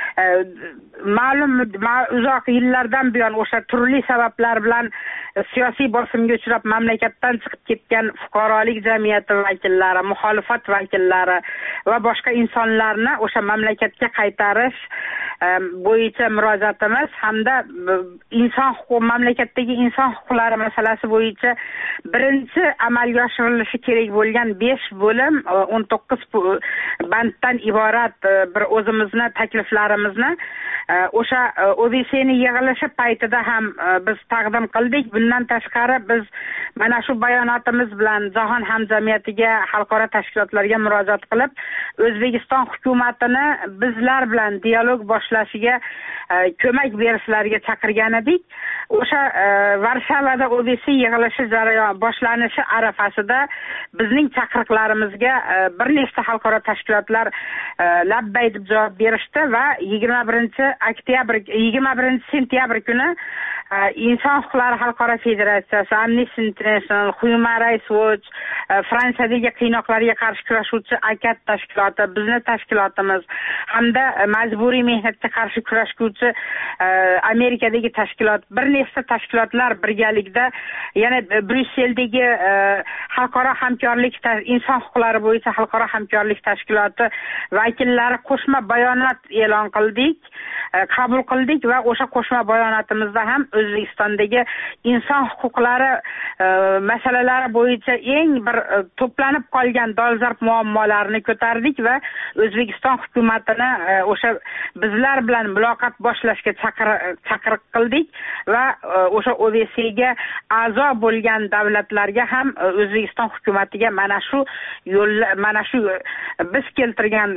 Speaker 11: ma'lum uzoq yillardan buyon o'sha turli sabablar bilan siyosiy bosimga uchrab mamlakatdan chiqib ketgan fuqarolik jamiyati vakillari, muxolifat vakillari va boshqa insonlarni o'sha mamlakatga qaytarish bo'yicha murojaatimiz hamda inson huquq mamlakatdagi inson huquqlari masalasi bo'yicha birinchi amalga oshirilishi kerak bo'lgan besh bo'lim o'n to'qqiz banddan iborat bir o'zimizni takliflarimizni o'sha O B C'ni yig'ilishi paytida ham biz taqdim qildik. Bundan tashqari biz mana shu bayonotimiz bilan jahon hamjamiyatiga, xalqaro tashkilotlarga murojaat qilib, O'zbekiston hukumatini bizlar bilan dialog boshlashiga ko'mak berishlariga chaqirgan edik. O'sha Varshavada O B C yig'ilishi jarayon boshlanishi arafasida bizning chaqiriqlarimizga bir nechta xalqaro tashkilotlar labbay deb javob berishdi va yigirma birinchi oktyabr yigirma birinchi sentyabr kuni Inson huquqlari xalqaro federatsiyasi, Amnesty International, Human Rights Watch, Fransiyadagi qiynoqlarga qarshi kurashuvchi AKAT tashkiloti, bizning tashkilotimiz hamda majburiy mehnatga qarshi kurashuvchi Amerikadagi tashkilot, bir nechta tashkilotlar birgalikda yana Bryusseldagi xalqaro hamkorlik inson huquqlari bo'yicha xalqaro hamkorlik tashkiloti vakillari qo'shma bayonot e'lon qildik, qabul qildik va o'sha qo'shma bayonotimizda ham O'zbekistondagi inson huquqlari masalalari bo'yicha eng bir to'planib qolgan dolzarb muammolarni ko'tardik va O'zbekiston hukumatini o'sha bizlar bilan muloqot boshlashga chaqiriq qildik va o'sha O B C'ga a'zo bo'lgan davlatlarga ham O'zbekiston hukumatiga mana shu yo'l mana shu biz keltirgan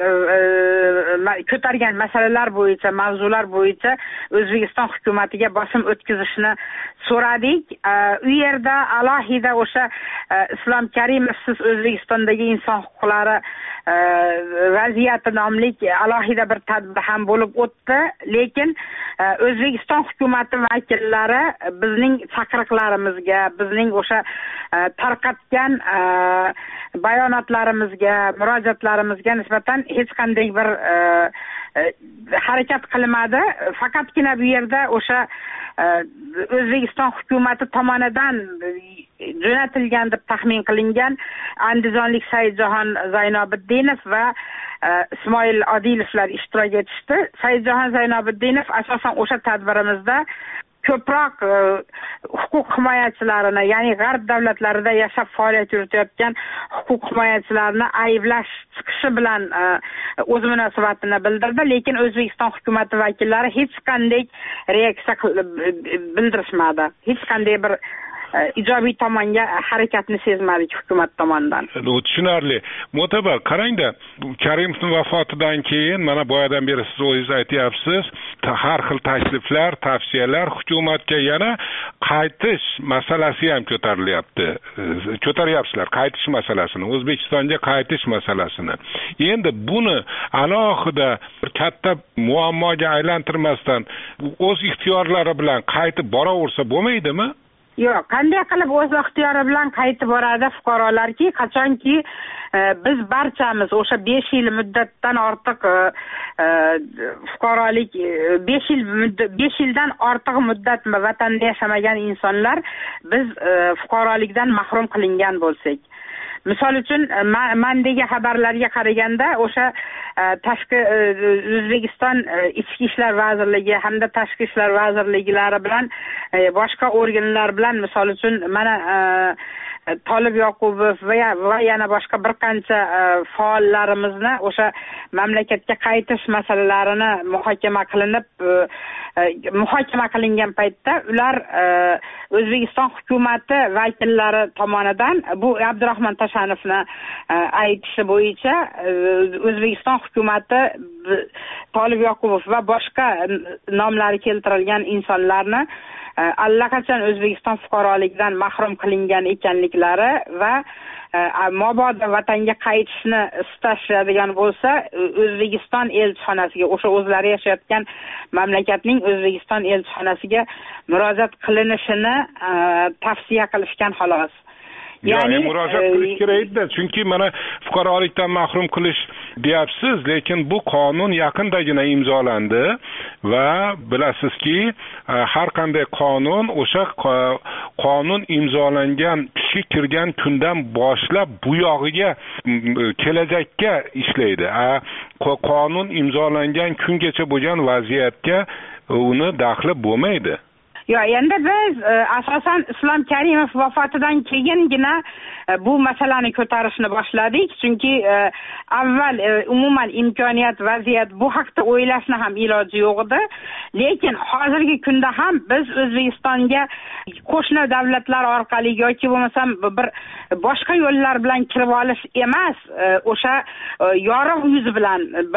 Speaker 11: ko'targan masalalar bo'yicha, mavzular bo'yicha O'zbekiston hukumatiga bosim o'tkazishni so'radik. U yerda alohida o'sha Islom Karimov siz O'zbekistondagi inson huquqlari vaziyati nomli alohida bir tadbir ham bo'lib o'tdi, lekin O'zbekiston hukumati vakillari bizning chaqiriqlarimizga, bizning o'sha tarqatgan bayonotlarimizga, murojaatlarimizga nisbatan hech qanday bir harakat qilmadi. Faqatgina bu yerda o'sha O'zbekiston hukumati tomonidan jo'natilgan deb taxmin qilingan andijonlik Saidjahon Zaynobiddinov va Ismoil Odilovlar ishtirok etishdi. Saidjahon Zaynobiddinov asosan o'sha tadbirimizda ko'proq huquq himoyachilarini, ya'ni g'arb davlatlarida yashab faoliyat yuritayotgan huquq himoyachilarini ayblash chiqishi bilan o'z munosabatini bildirdi, lekin O'zbekiston hukumati vakillari hech qanday reaksiya bildirishmadi. Hech qanday bir ijobiy tomonga harakatni sezmadik hukumat tomonidan.
Speaker 10: Tushunarli. Mo'tabar, qarangda, Karimovning vafotidan keyin mana boyadan beri siz o'zingiz aytyapsiz, har xil takliflar, tavsiyalar hukumatga yana qaytish masalasi ham ko'tarilyapti. Ko'taryapsizlar qaytish masalasini, O'zbekistonga qaytish masalasini. Endi buni alohida katta muammoga aylantirmasdan o'z ixtiyorlari bilan qaytib boraversa bo'lmaydimi?
Speaker 11: Yo'q, qanday qilib o'z ixtiyori bilan qaytib boradi fuqarolarki, qachonki biz barchamiz o'sha besh yil muddatdan ortiq fuqarolik besh yil besh yildan ortiq muddat vatanda yashamagan insonlar biz fuqarolikdan mahrum qilingan bo'lsak, misol uchun mandagi xabarlarga qaraganda o'sha tashqi O'zbekiston Ichki ishlar vazirligi hamda Tashqi ishlar vazirliklari bilan boshqa organlar bilan misol uchun mana Tolib Yoqubov va va yana boshqa bir qancha faollarimizni o'sha mamlakatga qaytish masalalarini muhokama qilinib muhokama qilingan paytda ular O'zbekiston hukumati vakillari tomonidan bu Abdurahmon Tashanovni aytishi bo'yicha O'zbekiston hukumati Tolib Yoqubov va boshqa nomlari keltirilgan insonlarni allaqachon O'zbekiston fuqaroligidan mahrum qilingan ekanliklari va mabodo vatanga qaytishni istashadigan bo'lsa O'zbekiston elchixonasiga, o'sha o'zlari yashayotgan mamlakatning O'zbekiston elchixonasiga murojaat qilinishini tavsiya qilishgan xolos.
Speaker 10: ya'ni murojaat qilish kerakda, chunki mana fuqarolikdan mahrum qilish deyapsiz, lekin bu qonun yaqindagina imzolandi va bilasizki, har qanday qonun o'sha qonun imzolangan kuchga kirgan kundan boshlab bu yog'iga kelajakka ishlaydi. Qonun imzolangan kungacha bo'lgan vaziyatga uni daxli bo'lmaydi.
Speaker 11: Yo, endi biz asosan Islom Karimov vafotidan keyingina bu masalani ko'tarishni boshladik, chunki avval umuman imkoniyat, vaziyat bu haqda o'ylashni ham iloji yo'q edi. Lekin hozirgi kunda ham biz O'zbekistonga qo'shni davlatlar orqali yoki bo'lmasam bir boshqa yo'llar bilan kirib olish emas, o'sha yorug' yuz bilan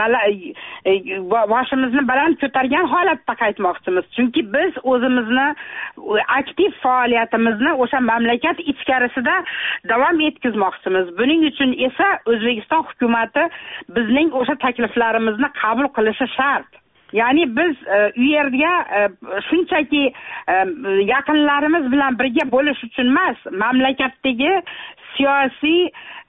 Speaker 11: boshimizni baland ko'targan holatda qaytmoqchimiz. Chunki biz o'zimizni aktiv faoliyatimizni o'sha mamlakat ichkarisida davom etkazmoqchimiz. Buning uchun esa O'zbekiston hukumatı bizning o'sha takliflarimizni qabul qilishi shart. Ya'ni biz u yerga shunchaki yaqinlarimiz bilan birga bo'lish uchun emas, mamlakatdagi siyosiy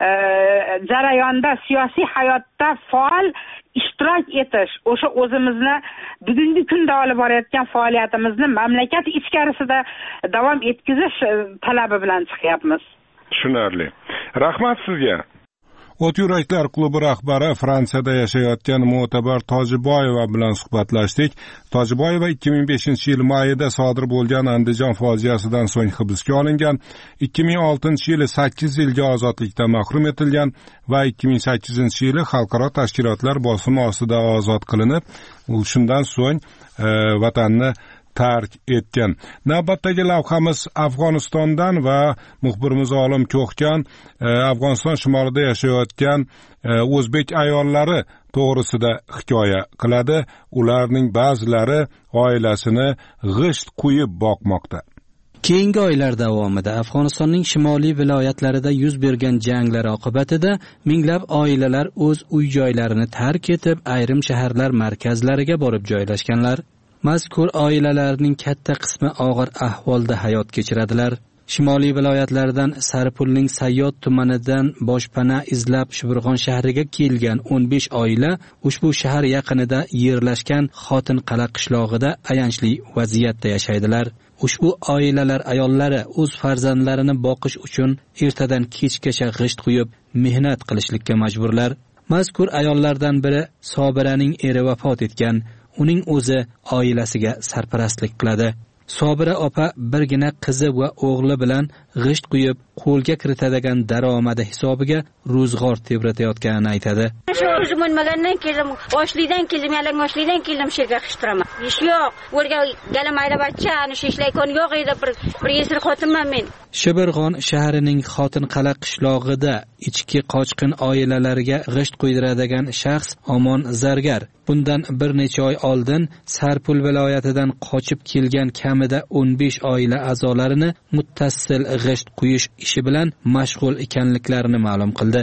Speaker 11: jarayonda, siyosiy hayotda faol ishtirok etish, o'sha o'zimizni bugungi kunda olib borayotgan faoliyatimizni mamlakat ichkarisida davom etkazish talabi bilan chiqyapmiz.
Speaker 10: Tushunarli. Rahmat sizga.
Speaker 1: O't yuraklar klubi rahbari Fransiyada yashayotgan Mo'tabar Tojiboyeva bilan suhbatlashdik. Tojiboyeva ikki ming beshinchi yil mayida sodir bo'lgan Andijon fojiasidan so'ng hibsga olingan, ikki ming oltinchi yili sakkiz yilga ozodlikdan mahrum etilgan va ikki ming sakkizinchi yili xalqaro tashkilotlar bosimi ostida ozod qilinib, shundan so'ng e, vatanni tark etgan. Navbatdagi lavhamiz Afg'onistondan va muxbirimiz Olim Ko'xkan e, Afg'oniston shimolida yashayotgan e, o'zbek ayollari to'g'risida hikoya qiladi. Ularning ba'zilari oilasini g'isht quyib boqmoqda.
Speaker 12: Keyingi oylar davomida Afg'onistonning shimoliy viloyatlarida yuz bergan janglar oqibatida minglab oilalar o'z uy-joylarini tark etib, ayrim shaharlar markazlariga borib joylashganlar. Mazkur oilalarning katta qismi og'ir ahvolda hayot kechiradilar. Shimoliy viloyatlardan Sarpulning Sayyod tumanidan boshpana izlab Shibirg'on shahriga kelgan o'n besh oila ushbu shahar yaqinida yerlashgan Xotin-Qala qishlog'ida ayanchli vaziyatda yashaydilar. Ushbu oilalar ayollari o'z farzandlarini boqish uchun ertadan kechgacha g'isht quyib mehnat qilishlikka majburlar. Mazkur ayollardan biri Sobiraning eri vafot etgan. Uning o'zi oilasiga sarparastlik qiladi. Sobira opa birgina qizi va o'g'li bilan g'isht quyib, qo'lga kiritadigan daromadi hisobiga ro'zg'or tebratayotganini aytadi.
Speaker 13: Shu o'zim o'lmagandan keldim, oshlikdan keldim, yalang oshlikdan keldim, shu yerga qishtiraman. Ish yo'q. O'rga gala mayda bachcha, ana shu ishlayotgan yo'q edi, bir bir yesir xotinman men.
Speaker 12: Shibirg'on shahrining Xotin-Qala qishlog'ida ichki qochqin oilalariga g'isht quydiradigan shaxs Omon Zargar bundan bir necha oy oldin Sarpul viloyatidan qochib kelgan kamida o'n besh oila a'zolarini muttassil g'isht quyish ishi bilan mashg'ul ekanliklarini ma'lum qildi.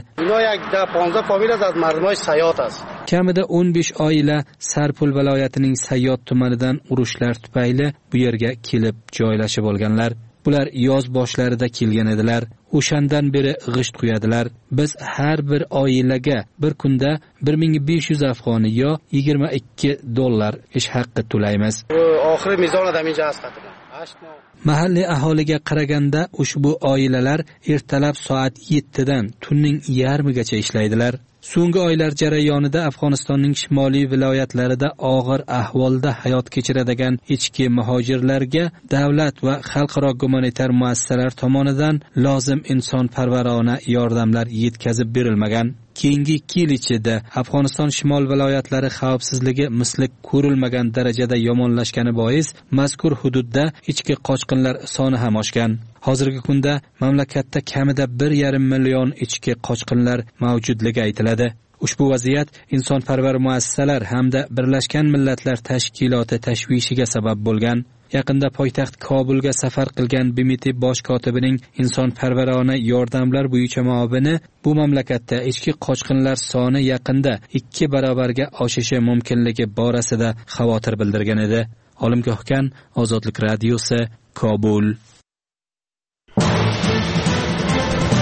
Speaker 12: Kamida o'n besh oila Sarpul viloyatining Sayyod tumanidan urushlar tufayli bu yerga kelib joylashib olganlar. Bular yoz boshlarida kelgan edilar. O'shandan beri g'isht quyadilar. Biz har bir oilaga bir kunda bir ming besh yuz afg'oni yo yigirma ikki dollar ish haqqi to'laymiz.
Speaker 14: Oxiri mizon adaminja asqatdi.
Speaker 12: Mahalliy aholiga qaraganda ushbu oilalar ertalab soat yettidan tunning yarmigacha ishlaydilar. So'nggi oylar jarayonida Afg'onistonning shimoliy viloyatlarida og'ir ahvolda hayot kechiradigan ichki muhojirlarga davlat va xalqaro gumanitar muassasalar tomonidan lozim insonparvarona yordamlar yetkazib berilmagan. Keyingi ikki yil ichida Afg'oniston shimol viloyatlari xavfsizligi misli ko'rilmagan darajada yomonlashgani bois mazkur hududda ichki qochqinlar soni ham oshgan. Hozirgi kunda mamlakatda kamida bir yarim million ichki qochqinlar mavjudligi aytiladi. Ushbu vaziyat insonparvar muassasalar hamda Birlashgan Millatlar Tashkiloti tashvishiga sabab bo'lgan. Yaqinda poytaxt Kobulga safar qilgan B M T bosh kotibining insonparvarona yordamlar bo'yicha muavini bu mamlakatda ichki qochqinlar soni yaqinda ikki barobarga oshishi mumkinligi borasida xavotir bildirgan edi. Olim Ko'xkan, Ozodlik radiosi, Kobul.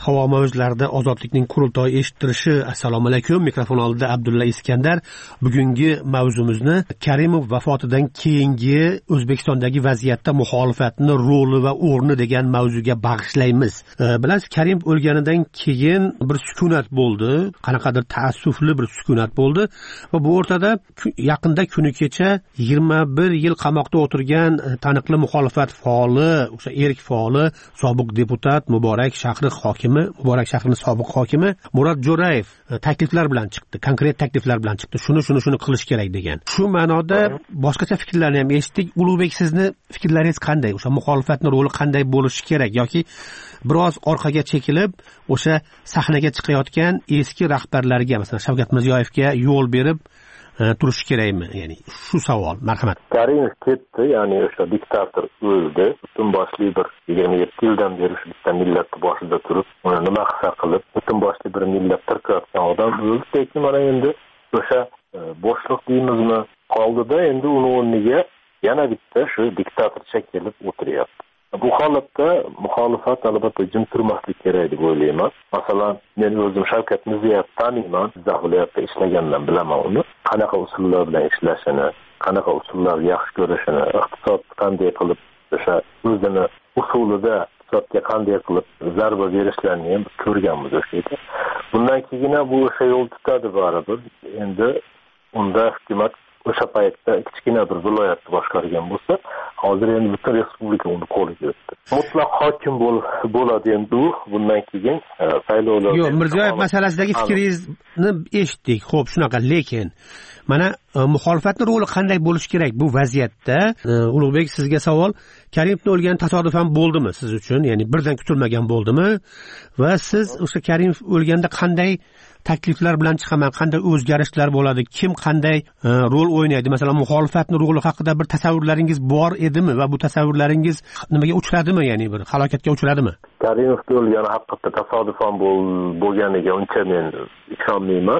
Speaker 15: havo mavjlarida ozodlikning qurultoyi eshittirishi. Assalomu alaykum. Mikrofon oldida Abdulla Iskandar. Bugungi mavzumizni Karimov vafotidan keyingi O'zbekistondagi vaziyatda muxolifatning roli va o'rni degan mavzuga bag'ishlaymiz. Bilasiz, Karimov o'lganidan keyin bir sukunat bo'ldi. Qanaqadir taassufli bir sukunat bo'ldi va bu o'rtada yaqinda kuni kecha yigirma bir yil qamoqda o'tirgan taniqli muxolifat faoli, o'sha erk faoli, sobiq deputat Muborak shahri hokimi, Muborak shahrining sobiq hokimi Murod Jo'rayev takliflar bilan chiqdi, konkret takliflar bilan chiqdi. Shuni shuni shuni qilish kerak degan. Shu ma'noda boshqacha fikrlarni ham eshitdik. Ulug'bek, sizni fikrlaringiz qanday? O'sha muxolifatning roli qanday bo'lishi kerak yoki biroz orqaga chekilib o'sha sahnaga chiqayotgan eski rahbarlarga, masalan Shavkat Mirziyoyevga yo'l berib turish kerakmi? Ya'ni shu savol. Marhamat.
Speaker 9: Karimov ketdi, ya'ni o'sha diktator o'ldi. Butun boshli bir yigirma yetti yildan beri shu bitta millatning boshida turib, uni nima hissa qilib, butun boshli bir millat tirqayotgan odam o'ldi. Lekin mana endi o'sha boshliq deymizmi qoldida, endi uni o'rniga yana bitta shu diktatorcha kelib o'tiryapti. Bu holatda muxolifat albatta jim turmaslik kerak deb o'ylayman. Masalan, men o'zim Shavkat Mirziyoyevni taniyman, Jizzax viloyatida ishlagandan bilaman uni. Qanaqa usullar bilan ishlashini, qanaqa usullarni yaxshi ko'rishini, iqtisod qanday qilib o'sha o'zini usulida iqtisodga qanday qilib zarba berishlarini ham ko'rganmiz o'sha yerda. Bundan keyin bu o'sha yo'l tutadi baribir. Endi unda hukumat o'sha paytda kichkina bir viloyatni boshqargan bo'lsa, hozir endi butun respublika uni qo'liga o'tdi. Mutlaq hokim bo'ladi endi u bundan keyin saylovlar.
Speaker 15: Yo'q, Mirziyoyev masalasidagi fikringizni eshitdik. Xo'p, shunaqa, lekin mana muxolifatning roli qanday bo'lishi kerak bu vaziyatda? Ulug'bek, sizga savol. Karimov o'lgani tasodifan bo'ldimi siz uchun? Ya'ni birdan kutilmagan bo'ldimi? Va siz o'sha Karimov o'lganda qanday takliflar bilan chiqaman, qanday o'zgarishlar bo'ladi, kim qanday rol o'ynaydi? Masalan, muxolifatning roli haqida bir tasavvurlaringiz bor edimi va bu tasavvurlaringiz nimaga uchradimi, ya'ni bir halokatga uchradimi?
Speaker 9: Karimov o'lgani haqiqatda tasodifan bo'lganiga uncha men ishonmayman.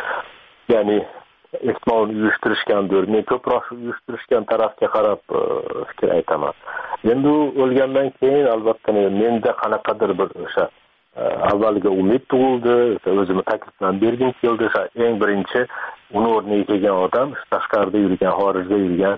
Speaker 9: Ya'ni ehtimol uyushtirishgandir. Men ko'proq uyushtirishgan tarafga qarab fikr aytaman. Endi u o'lgandan keyin albatta menda qanaqadir bir o'sha avvaliga umid tug'ildi, o'zimni taklifdan bergim keldi. Eng birinchi uni o'rniga kelgan odam tashqarida yurgan, xorijda yurgan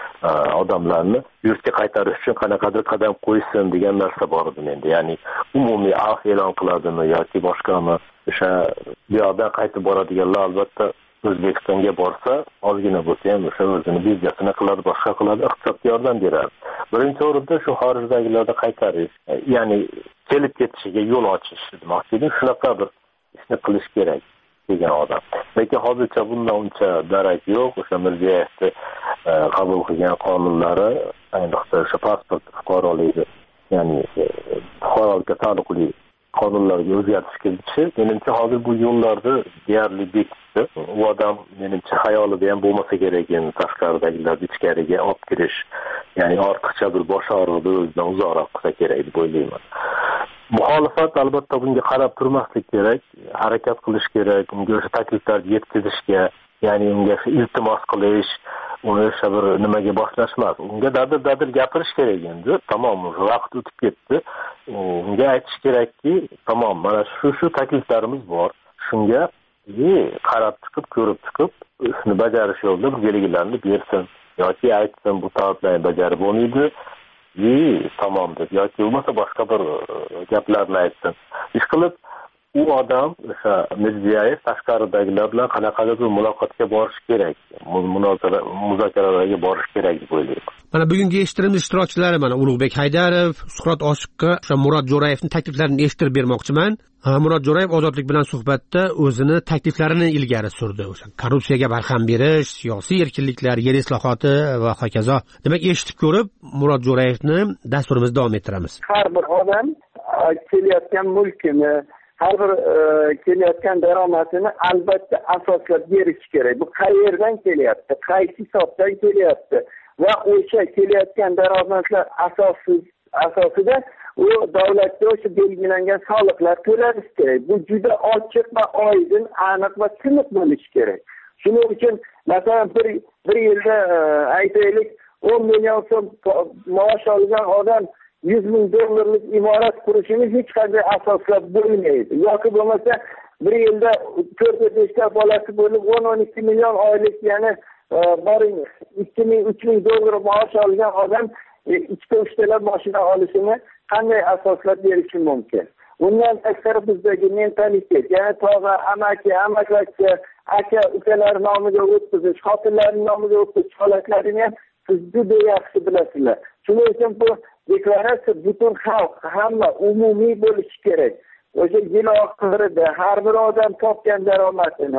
Speaker 9: odamlarni yurtga qaytarish uchun qanaqadir qadam qo'ysin degan narsa bor edi menda. Ya'ni umumiy afv e'lon qiladimi yoki boshqami, o'sha bu yoqdan qaytib boradiganlar albatta O'zbekistonga borsa, ozgina bo'lsa ham o'sha o'zini biznesini qiladi, boshqa qiladi, iqtisodga yordam beradi. Birinchi o'rinda shu xorijdagilarni qaytarish, ya'ni kelib ketishiga yo'l ochish demoqchi edim. Shunaqa bir ishni qilish kerak degan odam. Lekin hozircha bundan uncha darak yo'q. O'sha Mirziyoyevni qabul qilgan qonunlari, ayniqsa o'sha pasport fuqaroligini, ya'ni fuqarolikka taalluqli qonunlarga o'zgartirish kiritishi, menimcha hozir bu yo'llarni deyarli bekitdi. U odam menimcha xayolida ham bo'lmasa kerak, endi tashqaridagilarni ichkariga olib kirish, ya'ni ortiqcha bir bosh og'rig'ini o'zidan uzoqroq qilsa kerak deb o'ylayman. Muxolifat albatta bunga qarab turmaslik kerak, harakat qilish kerak, unga o'sha takliflarni yetkazishga, ya'ni unga iltimos qilish, uni o'sha bir nimaga boshlash emas, unga dadil-dadil gapirish kerak. Endi tamom, vaqt o'tib ketdi. Unga aytish kerakki, tamom, mana shu shu takliflarimiz bor. Shunga qarab chiqib, ko'rib chiqib, shuni bajarish yo'lida bir belgilarni bersin yoki aytsin, bu talablarni bajarib bo'lmaydi, и tamom deb, yoki bo'lmasa boshqa bir gaplarni aytsin. Ish qilib u odam o'sha Mirziyoyev tashqaridagilar bilan qanaqadir bir muloqotga borish kerak, munozara, muzokaralarga borish kerak deb o'ylayman.
Speaker 15: Mana bugungi eshittirimiz ishtirokchilari mana Ulug'bek Haydarov, Suhrat Oshiqqa o'sha Murod Jo'rayevning takliflarini eshittirib bermoqchiman. Murod Jo'rayev Ozodlik bilan suhbatda o'zini takliflarini ilgari surdi. O'sha korrupsiyaga barham berish, siyosiy erkinliklar, yer islohoti va hokazo. Demak, eshitib ko'rib Murod Jo'rayevni dasturimizni davom ettiramiz.
Speaker 16: Har bir odam kelayotgan mulkini, har bir kelayotgan daromadini albatta asoslab berish kerak. Bu qayerdan kelyapti, qaysi hisobdan kelyapti va o'sha kelayotgan daromadlar asossiz asosida u davlatga o'sha belgilangan soliqlar to'lanishi kerak. Bu juda ochiq va oydin, aniq va tiniq bo'lishi kerak. Shuning uchun masalan bir bir yilda aytaylik o'n million so'm maosh olgan odam yuz ming dollarlik imorat qurishini hech qanday asoslab bo'lmaydi. Yoki bo'lmasa bir yilda to'rtta beshta bolasi bo'lib o'n o'n ikki million oylik, ya'ni boring ikki ming uch ming dollar maosh olgan odam ikkita uchtalab mashina olishini qanday asoslab berishi mumkin? Bundan tashqari bizdagi mentalitet, ya'ni tog'a, amaki, amakivachcha, aka, ukalar nomiga o'tkazish, xotinlarning nomiga o'tkazish holatlarini ham siz juda yaxshi bilasizlar. Shuning uchun bu deklaratsiya butun xalq, hamma umumiy bo'lishi kerak. O'sha yil oxirida har bir odam topgan daromadini,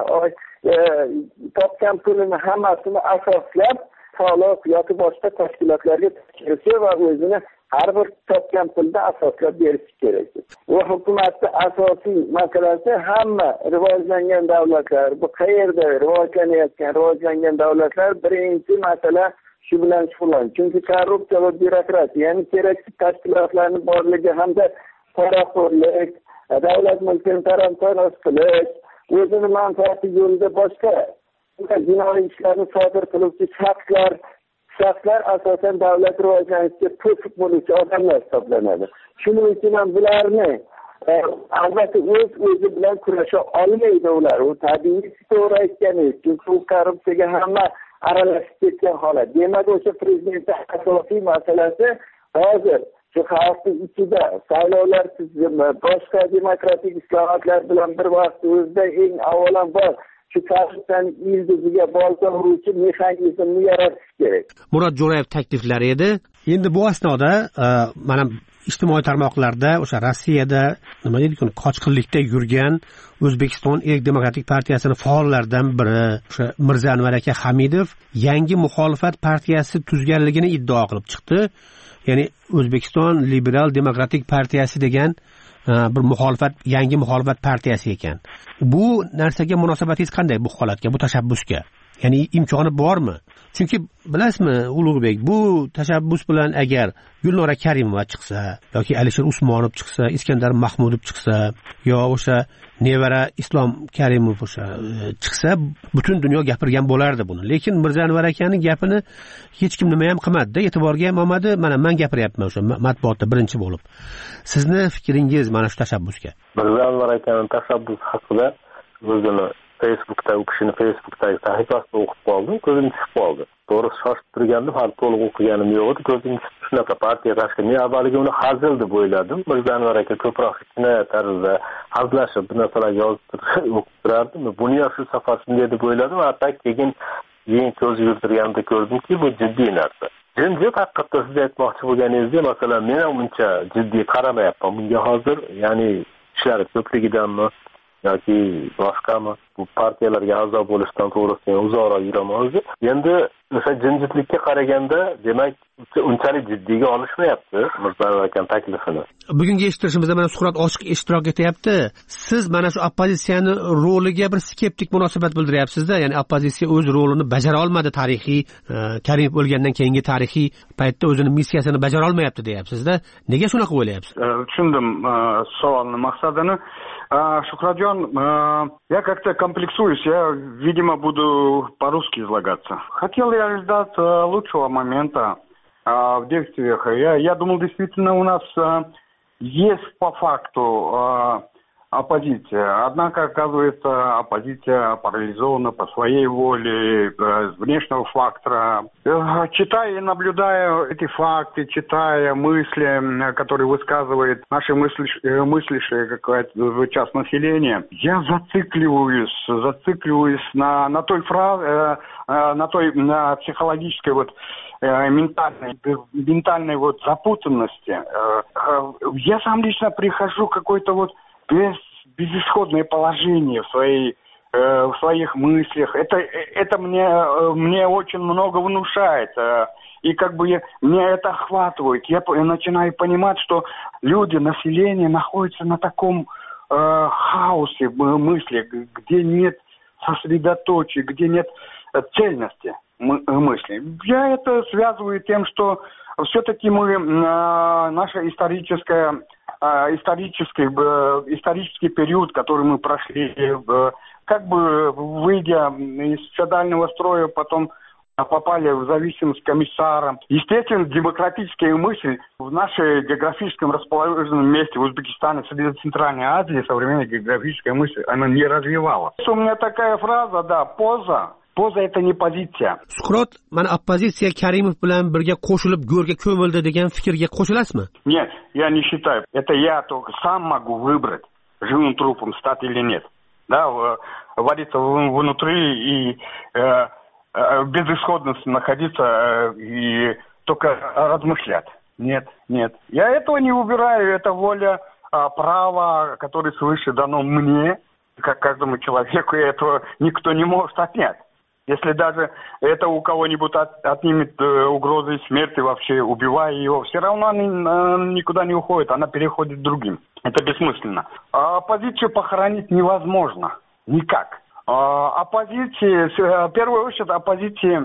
Speaker 16: topgan pulini hammasini asoslab soliq yoki boshqa tashkilotlarga tashkilishi va o'zini har bir topgan pulda asoslab berishi kerak. Bu hukumatning asosiy masalasi hamma rivojlangan davlatlar, bu qayerda rivojlanayotgan rivojlangan davlatlar birinchi masala shu bilan shug'ullanadi. Chunki korrupsiya va byurokratiya, ya'ni keraksiz tashkilotlarning borligi hamda poraxo'rlik, davlat mulkini talon-taroj qilish, o'zini manfaati yo'lida boshqa jinoiy ishlarni sodir qiluvchi shaxslar shaxslar asosan davlat rivojlanishiga to'siq bo'luvchi odamlar hisoblanadi. Shuning uchun ham bularni albatta o'z o'zi bilan kurasha olmaydi ular. U tabiiy to'g'ri aytganingiz, chunki u korrupsiyaga hamma aralashib ketgan holat. Demak, o'sha prezidentning asosiy masalasi hozir shu xalqning ichida saylovlar tizimi, boshqa demokratik islohotlar bilan bir vaqt o'zida eng avvalambor shu korrupsiyaning ildiziga bolta uruvchi mexanizmni yaratish kerak.
Speaker 15: Murod Jo'rayev takliflari edi. Endi bu asnoda mana ijtimoiy tarmoqlarda o'sha Rossiyada nima deydi, qochqinlikda yurgan O'zbekiston Erk Demokratik partiyasining faollaridan biri o'sha Mirza Anvar aka Hamidov yangi muxolifat partiyasi tuzganligini iddao qilib chiqdi. Ya'ni O'zbekiston Liberal Demokratik partiyasi degan bir muxolifat, yangi muxolifat partiyasi ekan. Bu narsaga munosabatingiz qanday, bu holatga, bu tashabbusga? Ya'ni imkoni bormi? Chunki bilasizmi, Ulug'bek, bu tashabbus bilan agar Gulnora Karimova chiqsa yoki Alisher Usmonov chiqsa, Iskandar Mahmudov chiqsa, yo o'sha nevara Islom Karimov o'sha chiqsa, butun dunyo gapirgan bo'lardi buni. Lekin Mirza Anvar akaning gapini hech kim nima ham qilmadi, e'tiborga ham olmadi. Mana men gapiryapman o'sha matbuotda birinchi bo'lib. Sizni fikringiz mana shu tashabbusga?
Speaker 9: Mirza Anvar akaning tashabbusi haqida o'zini Facebook'da u kishini Facebook'dagi sahifasida o'qib qoldim, ko'zim tushib qoldi. To'g'risi shoshib turgandim, hali to'liq o'qiganim yo'q edi. Ko'zim shunaqa partiya tashkil. Men avvaliga uni hazil deb o'yladim. Mirza Anvar aka ko'proq kinoya tarzida hazillashib, bu narsalarni yozib o'qib turardim. Buni ham shu safar shunday deb o'yladim. Hatto keyin keyin ko'z yurtirganimda ko'rdimki, bu jiddiy narsa. Jimjit haqiqatda siz aytmoqchi bo'lganingizdek, masalan, men ham uncha jiddiy qaramayapman bunga hozir. Ya'ni ishlar ko'pligidanmi yoki boshqami, bu partiyalarga a'zo bo'lishdan to'g'risi uzoqroq yuraman o'zi. Endi o'sha jimjitlikka qaraganda, demak, unchalik jiddiyga olishmayapti Mirza Anvar akaning taklifini.
Speaker 15: Bugungi eshittirishimizda mana Suhrat ochiq ishtirok etyapti. Siz mana shu oppozitsiyani roliga bir skeptik munosabat bildiryapsiz-da, ya'ni oppozitsiya o'z rolini bajara olmadi, tarixiy Karimov o'lgandan keyingi tarixiy paytda o'zining missiyasini bajara olmayapti deyapsiz-da. Nega shunaqa o'ylayapsiz?
Speaker 17: Tushundim savolning maqsadini. Шухрадjon, я как-то комплексуюсь, я, видимо, буду по-русски излагаться. Хотел я ждать лучшего момента в действиях. Я, я думал, действительно, у нас есть по факту оппозиция. Однако, оказывается, оппозиция парализована по своей воле, с внешнего фактора. Читая и наблюдая эти факты, читая мысли, которые высказывает наши мыслящие, какая-то часть населения, я зацикливаюсь, зацикливаюсь на, на той фразе, на той на психологической вот ментальной, ментальной вот запутанности. Я сам лично прихожу к какой-то вот без, безысходное положение в своей э, в своих мыслях. Это это мне мне очень много внушает, э, и как бы я, меня это охватывает. Я, я начинаю понимать, что люди, население находится на таком э, хаосе мысли, где нет сосредоточия, где нет цельности мысли. Я это связываю тем, что все-таки мы э, наша историческая исторический, исторический период, который мы прошли, как бы выйдя из феодального строя, потом попали в зависимость к комиссарам. Естественно, демократическая мысль в нашем географическом расположенном месте, в Узбекистане, в Центральной Азии, современная географическая мысль, она не развивалась. У меня такая фраза, да, поза. Поза это не позиция.
Speaker 15: Suqrot, mana oppozitsiya Karimov bilan birga qo'shilib go'rga ko'mildi degan fikrga qo'shilasizmi?
Speaker 17: Нет, я не считаю. Это я только сам могу выбрать, живым трупом стать или нет. Да, вариться внутри и э, э, безысходности находиться э, и только размышлять. Нет, нет. Я этого не убираю. Это воля, э, право, которое свыше дано мне, как каждому человеку, и этого никто не может отнять. Если даже это у кого-нибудь от, отнимет э, угрозы смерти, вообще убивая его, все равно она, она никуда не уходит, она переходит к другим. Это бессмысленно. А оппозицию похоронить невозможно. Никак. А, оппозиции, в первую очередь, оппозиции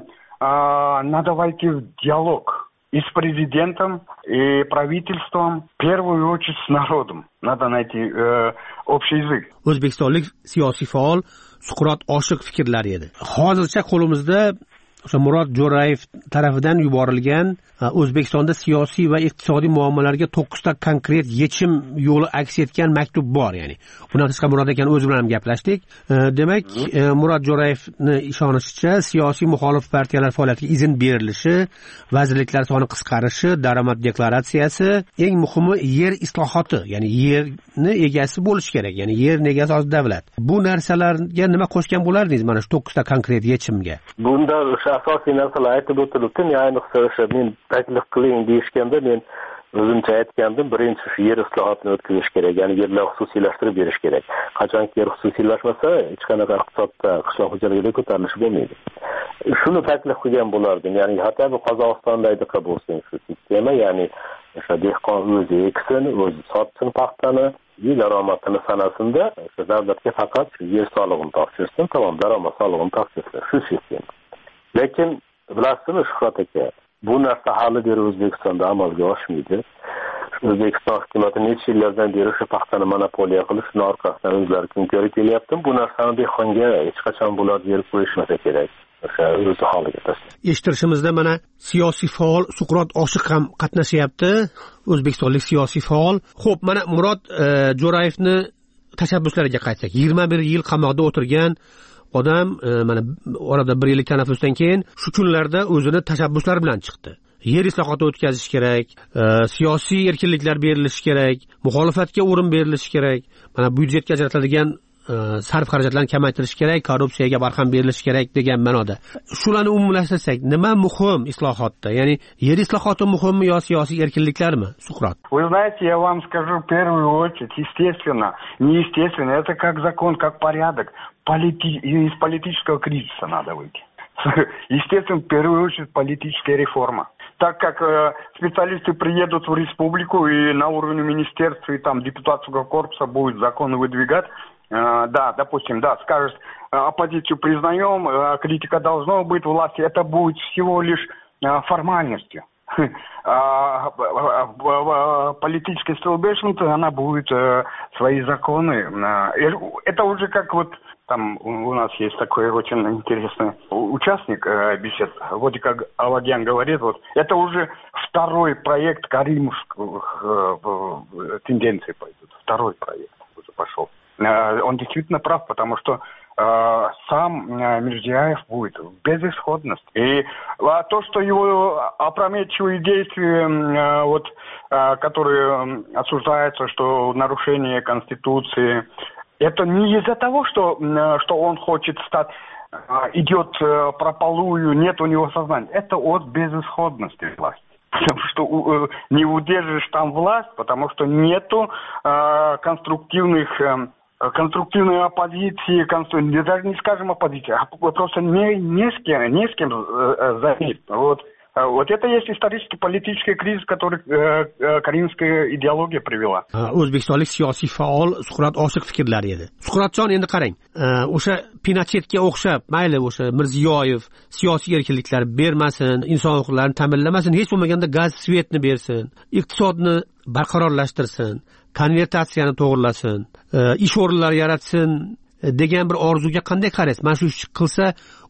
Speaker 17: а, надо войти в диалог. И с президентом, и правительством, в первую очередь с народом. Надо найти э, общий языk.
Speaker 15: O'zbekistonlik siyosiy faol Suqrot Oshiq fikrlari edi. Hozircha qo'limizda o'sha Murod Jo'rayev tarafidan yuborilgan O'zbekistonda siyosiy va iqtisodiy muammolarga to'qqizta konkret yechim yo'li aks etgan maktub bor, ya'ni. Bundan tashqari Murod aka o'zi bilan ham gaplashdik. Demak, Murod Jo'rayevning ishonishicha, siyosiy muxolif partiyalar faoliyatiga izn berilishi, vazirliklar soni qisqarishi, daromad deklaratsiyasi, eng muhimi yer islohoti, ya'ni yerni egasi bo'lish kerak, ya'ni yerni egasi hozir davlat. Bu narsalarga nima qo'shgan bo'lardingiz mana shu to'qqizta konkret yechimga?
Speaker 9: Bunda o'sha asosiy narsalar aytib o'tilibdi. Ayniqsa o'sha men taklif qiling deyishganda men o'zimcha aytgandim, birinchi shu yer islohotini o'tkazish kerak, ya'ni yerlar xususiylashtirib berish kerak. Qachonki yer xususiylashmasa, hech qanaqa iqtisodda, qishloq xo'jaligida ko'tarilish bo'lmaydi. Shuni taklif qilgan bo'lardim, ya'ni hatto bu Qozog'istondagiga bo'lsin shu sistema, ya'ni o'sha dehqon o'zi eksin, o'zi sotsin paxtani, yer daromadini sanasinda o'sha davlatga faqat yer solig'ini topshirsin, tamom, daromad solig'ini topshirsin, shu sistema. Lekin bilasizmi Shuhrat aka, bu narsa hali beri O'zbekistonda amalga oshmaydi. O'zbekiston hukumati necha yillardan beri shu paxtani monopoliya qilish, shuni orqasidan o'zlari kun ko'rib kelyapti. Bu narsani dehqonga hech qachon bular berib qo'yishmasa kerak. O'sha o'zi holiga tashlab.
Speaker 15: Eshittirishimizda mana siyosiy faol Suqrot Oshiq ham qatnashyapti, o'zbekistonlik siyosiy faol. Xo'p, mana Murod Jo'rayevni tashabbuslariga qaytsak, yigirma bir yil qamoqda o'tirgan odam mana orada bir yillik tanaffusdan keyin shu kunlarda o'zini tashabbuslari bilan chiqdi. Yer islohoti o'tkazish kerak, siyosiy erkinliklar berilishi kerak, muxolifatga o'rin berilishi kerak, mana byudjetga ajratiladigan sarf xarajatlarni kamaytirish kerak, korrupsiyaga barham berilishi kerak degan ma'noda. Shularni umumlashtirsak, nima muhim islohotda? Ya'ni yer islohoti muhimmi yo siyosiy erkinliklarmi, Suqrot?
Speaker 17: Вы знаете, я вам скажу в первую очередь, естественно, неестественно, это как закон, как порядок. Полити... Из политического кризиса надо выйти. Естественно, в первую очередь политическая реформа. Так как э, специалисты приедут в республику и на уровне министерства и там депутатского корпуса будут законы выдвигать, э, да, допустим, да, скажут, э, оппозицию признаем, э, критика должна быть власти, это будет всего лишь э, формальностью. Политическая столбешница, она будет э, свои законы. Э, это уже как вот там у нас есть такой очень интересный участник э, бесед. Вроде как Алагян говорит, вот это уже второй проект каримовских э, э, тенденций пойдет. Второй проект уже пошел. Э, он действительно прав, потому что э, сам э, Мирзияев будет в безысходности. И а то, что его опрометчивые действия, э, вот, э, которые осуждаются, что нарушение Конституции, это не из-за того, что, что он хочет стать, идет прополую, нет у него сознания. Это от безысходности власти. Потому что не удержишь там власть, потому что нету конструктивных, конструктивной оппозиции, конструктивной, даже не скажем оппозиции, а просто не, не с кем, не с кем заметить. Вот. Вот это есть исторический политический кризис, который э, э, karimская идеология привела.
Speaker 15: O'zbekistonlik siyosiy faol Suqrot Oshiq fikrlari edi. Suqrotjon, endi qarang, o'sha Pinochetga o'xshab, mayli o'sha Mirziyoyev siyosiy erkinliklar bermasin, inson huquqlarini ta'minlamasin, hech bo'lmaganda gaz svetni bersin, iqtisodni barqarorlashtirsin, konvertatsiyani to'g'irlasin, ish o'rinlari yaratsin degan bir orzuga qanday qaraysiz? Mana shu ish qilsa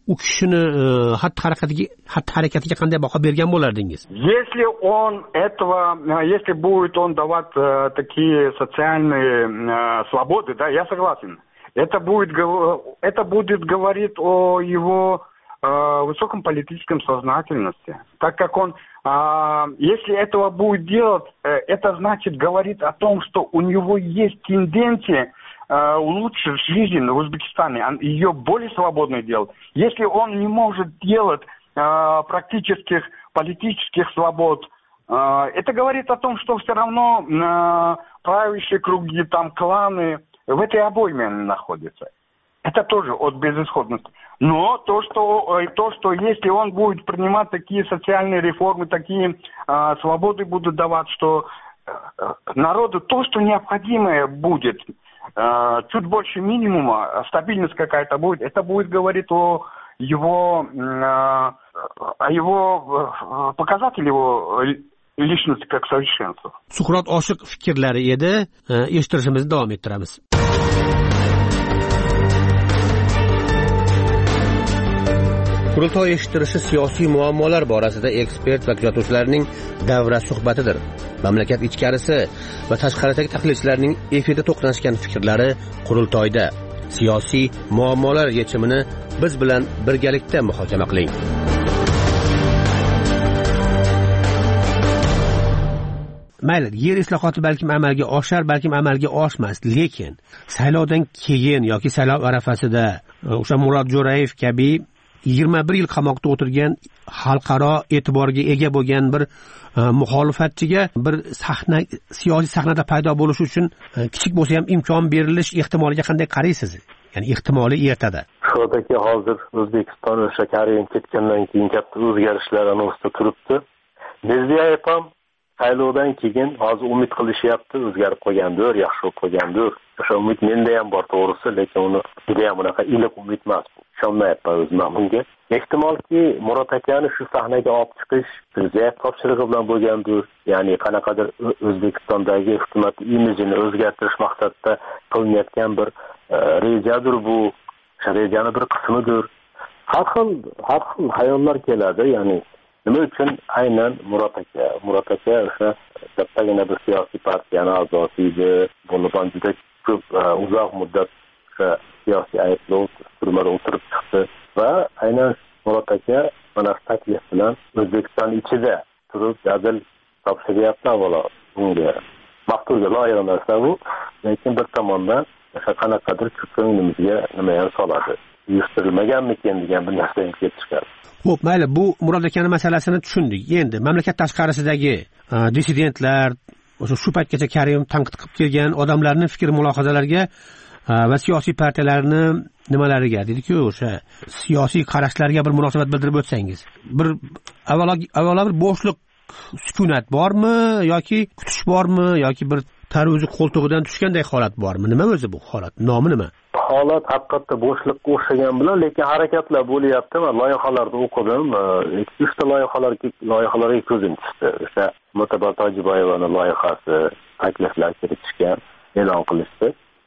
Speaker 15: u kishini xatti harakatiga xatti harakatiga qanday baho bergan bo'lardingiz?
Speaker 17: Если он этого, если будет он давать такие социальные свободы, да, я согласен. Это будет, это будет говорить о его высоком политическом сознательности, так как он, если этого будет делать, это значит говорит о том, что у него есть тенденция улучшить жизнь в Узбекистане, ее более свободной делать. Если он не может делать практических политических свобод, это говорит о том, что все равно правящие круги, там кланы в этой обойме находятся. Это тоже от безысходности. Но то, что, то, что если он будет принимать такие социальные реформы, такие э, свободы будут давать, что э, народу то, что необходимое будет, э, чуть больше минимума, стабильность какая-то будет, это будет говорить о его, э, о его э, показатель его личности как совершенства.
Speaker 15: Suqrot oshiq fikrlari edi, eshittirishimizni davom ettiramiz. Qurultoy eshittirishi siyosiy muammolar borasida ekspert va kuzatuvchilarning davra suhbatidir. Mamlakat ichkarisi va tashqaridagi tahlilchilarning efirda to'qnashgan fikrlari qurultoyda. Siyosiy muammolar yechimini biz bilan birgalikda muhokama qiling. Mayli, yer islohoti balkim amalga oshar, balkim amalga oshmas, lekin saylovdan keyin yoki saylov arafasida o'sha Murod Jo'rayev kabi yigirma bir yil qamoqda o'tirgan, xalqaro e'tiborga ega bo'lgan bir muxolifatchiga bir sahna, siyosiy sahnada paydo bo'lishi uchun kichik bo'lsa ham imkon berilish ehtimoliga qanday qaraysiz? Ya'ni ehtimoli ertada.
Speaker 9: Shulardagi hozir O'zbekiston o'sha Karim ketgandan keyin katta o'zgarishlar anosida turibdi. Mirziyoyev ham saylovdan keyin hozir umid qilishyapti, o'zgarib qolgandir, yaxshi bo'lib qolgandir. O'sha umid menda ham bor to'g'risi, lekin uni juda ham unaqa iliq umid emas. Ishonmayapman o'zim bunga. Ehtimolki Murod akani shu sahnaga olib chiqish Mirziyoyev topshirig'i bilan bo'lgandir. Ya'ni qanaqadir O'zbekistondagi hukumat imijini o'zgartirish maqsadida qilinayotgan bir rejadir bu. O'sha rejaning bir qismidir. Har xil, har xil hayollar keladi, ya'ni nima uchun aynan Murod aka, Murod aka o'sha kattagina bir siyosiy partiyani a'zosi edi, bundan juda ko'p uzoq muddat o'sha siyosiy ayblov turmada o'tirib chiqdi va aynan Murod aka mana shu taklif bilan O'zbekiston ichida turib dadil topshiryapti. Avvalo bunga maqtovga loyiq narsa bu, lekin bir tomondan o'sha qanaqadir ko'nglimizga nima ham soladi, uyushtirilmaganmikan degan bir narsa ham kelib chiqadi.
Speaker 15: Xo'p, mayli, bu Murod akani masalasini tushundik. Endi mamlakat tashqarisidagi dissidentlar, o'sha shu paytgacha Karimov tanqid qilib kelgan odamlarning fikr mulohazalariga va siyosiy partiyalarni nimalariga, dedi-ku, o'sha siyosiy qarashlarga bir munosabat bildirib o'tsangiz. Bir avvalo avvalo bir bo'shliq, sukunat bormi yoki kutish bormi yoki bir tarvuzi qo'ltig'idan tushganday holat bormi? Nima o'zi bu holat? Nomi nima?
Speaker 9: Holat haqiqatda bo'shliqqa o'xshagan bilan, lekin harakatlar bo'lyapti. Men loyihalarni o'qidim. Ikkita loyihalar loyihalarga ko'zim tushdi. O'sha Mutabat Tojiboyevaning loyihasi, takliflar kiritishgan, e'lon qilishdi.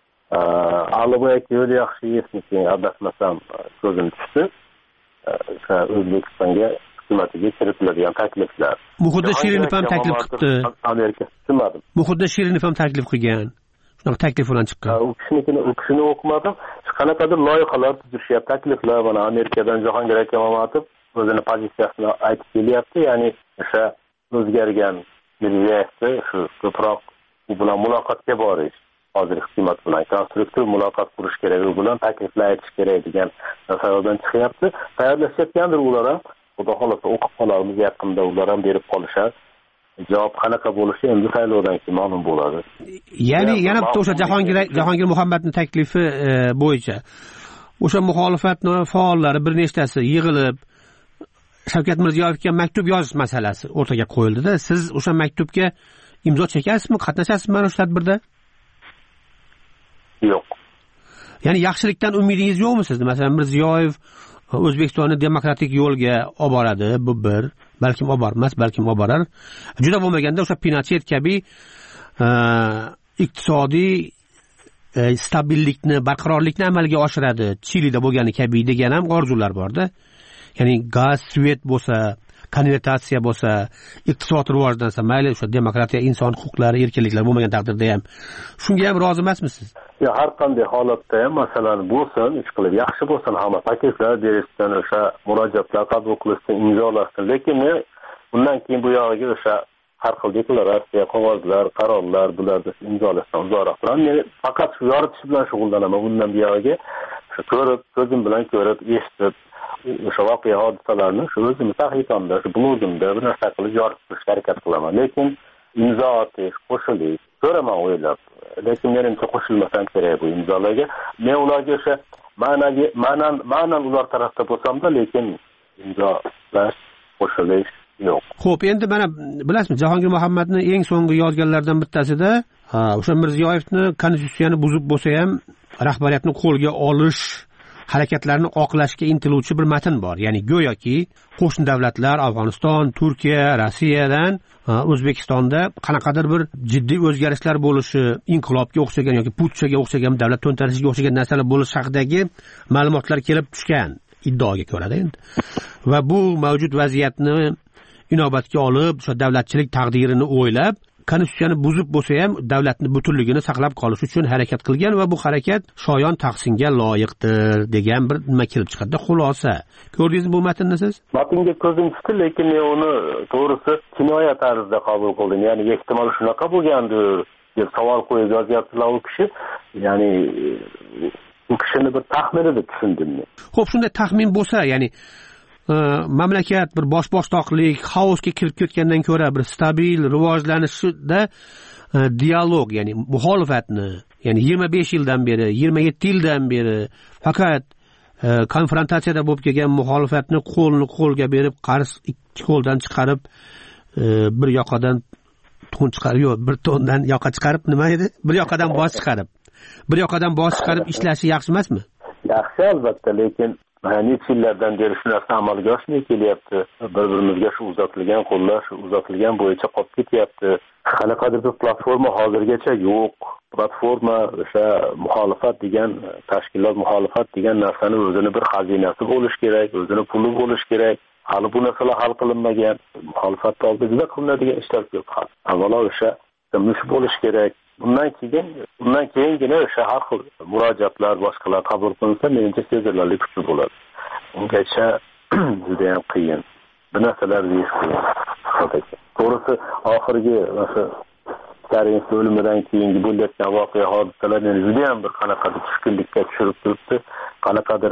Speaker 9: Aliboy yo'l yaxshi esniki, adashmasam ko'zim tushdi. O'sha O'zbekistonga hukumatiga kiritiladigan takliflar.
Speaker 15: Muhudda Shirinov ham taklif qildi.
Speaker 9: Amerika tushunmadim.
Speaker 15: Muhudda Shirinov ham taklif qilgan. Shunaqa taklif bilan chiqqan.
Speaker 9: U kishinikini, u kishini o'qimadim. Shu qanaqadir loyihalar tuzishyapti, takliflar mana Amerikadan Jahongir aka Mamatov o'zini pozitsiyasini aytib kelyapti. Ya'ni o'sha o'zgargan Mirziyoyevni shu ko'proq u bilan muloqotga borish, hozir hukumat bilan konstruktiv muloqot qurish kerak, u bilan takliflar aytish kerak degan savoldan chiqyapti. Tayyorlashayotgandir ular ham. Xudo xolasa o'qib qolarmiz yaqinda, ular ham berib qolishar. Javob qanaqa bo'lishi endi saylovdan keyin ma'lum bo'ladi.
Speaker 15: Ya'ni yana bitta o'sha Jahongir Jahongir Muhammadning taklifi bo'yicha o'sha muxolifat faollari bir nechtasi yig'ilib Shavkat Mirziyoyevga maktub yozish masalasi o'rtaga qo'yildi-da. Siz o'sha maktubga imzo chekasizmi, qatnashasizmi mana shu tadbirda?
Speaker 9: Yo'q.
Speaker 15: Ya'ni yaxshilikdan umidingiz yo'qmi sizda? Masalan, Mirziyoyev O'zbekistonni demokratik yo'lga olib boradi, bu bir, balkim olib bormas, balkim olib borar. Juda bo'lmaganda o'sha Pinochet kabi iqtisodiy stabillikni, barqarorlikni amalga oshiradi, Chilida bo'lgani kabi degan ham orzular borda. Ya'ni gaz, svet bo'lsa, konvertatsiya bo'lsa, iqtisod rivojlansa, mayli o'sha demokratiya, inson huquqlari, erkinliklar bo'lmagan taqdirda ham shunga ham rozi emasmisiz?
Speaker 9: Ya har qanday holatda ham masalan bo'lsin, ish qilib yaxshi bo'lsin, hamma takliflar berishdan, o'sha murojaatlar qabul qilishdan, imzolashdan, lekin men undan keyin bu yog'iga o'sha har xil deklaratsiya, qog'ozlar, qarorlar bularni imzolashdan uzoqroq turaman. Men faqat shu yoritish bilan shug'ullanaman. Undan buyog'iga shu ko'rib, ko'zim bilan ko'rib, eshitib, o'sha voqea hodisalarni shu o'zim sahifamda, shu blogimda bir narsa qilib yoritishga harakat qilaman. Lekin imzo atish, qo'shilish ko'raman o'ylab. Lekin menimcha qo'shilmasam kerak bu imzolarga. Men ularga o'sha ma'naviy, ma'nan, ma'nan ular tarafda bo'lsam-da, lekin imzolash, qo'shilish yo'q.
Speaker 15: Xo'p, endi mana bilasizmi, Jahongir Muhammadning eng so'nggi yozganlaridan bittasida o'sha Mirziyoyevni konstitutsiyani buzib bo'lsa ham rahbariyatni qo'lga olish harakatlarini oqlashga intiluvchi bir matn bor. Ya'ni go'yoki qo'shni davlatlar Afg'oniston, Turkiya, Rossiyadan O'zbekistonda qanaqadir bir jiddiy o'zgarishlar bo'lishi, inqilobga o'xshagan yoki putschaga o'xshagan, davlat to'ntarishiga o'xshagan narsalar bo'lishi haqidagi ma'lumotlar kelib tushgan iddaoga ko'ra-da endi. Va bu mavjud vaziyatni inobatga olib, o'sha davlatchilik taqdirini o'ylab, konstitutsiyani buzib bo'lsa ham davlatni butunligini saqlab qolish uchun harakat qilgan va bu harakat shoyon tahsinga loyiqdir degan bir nima kelib chiqadi. Xulosa, ko'rdingizmi bu matnni siz?
Speaker 9: Matnga ko'zim tushdi, lekin men uni to'g'risi kinoya tarzida qabul qildim. Ya'ni ehtimol shunaqa bo'lgandir deb savol qo'yib yozyaptilar u kishi. Ya'ni u kishini bir taxmini deb tushundim men.
Speaker 15: Xo'p, shunday taxmin bo'lsa, ya'ni mamlakat bir bosh-boshtoqlik, xaosga kirib ketgandan ko'ra bir stabil rivojlanishda dialog, ya'ni muxolifatni, ya'ni yigirma besh yildan beri, yigirma yetti yildan beri faqat konfrontatsiyada bo'lib kelgan muxolifatni qo'lni qo'lga berib, qars ikki qo'ldan chiqarib, bir yoqadan to'n chiqarib, yo'q, bir to'ndan yoqa chiqarib, nima edi? Bir yoqadan bosh chiqarib, bir yoqadan bosh chiqarib ishlashi yaxshi emasmi?
Speaker 9: Yaxshi albatta, lekin necha yillardan beri shu narsa amalga oshmay kelyapti. Bir-birimizga shu uzatilgan qo'llar, shu uzatilgan bo'yicha qolib ketyapti. Qanaqadir bir platforma hozirgacha yo'q. Platforma o'sha muxolifat degan tashkilot, muxolifat degan narsani o'zini bir xazinasi bo'lish kerak, o'zini puli bo'lish kerak. Hali bu narsalar hal qilinmagan. Muxolifatda oldida qilinadigan ishlar ko'p. Avvalo o'sha mush bo'lish kerak. Bundan keyin, bundan keyingina o'sha har xil murojaatlar, boshqalar qabul qilinsa, menimcha sezilarli kuchli bo'ladi. Ungacha juda ham qiyin. Bu narsalar deyish qiyin. To'g'risi, oxirgi o'sha Karimov o'limidan keyingi bo'layotgan voqea hodisalar meni juda ham bir qanaqadir tushkunlikka tushirib turibdi. Qanaqadir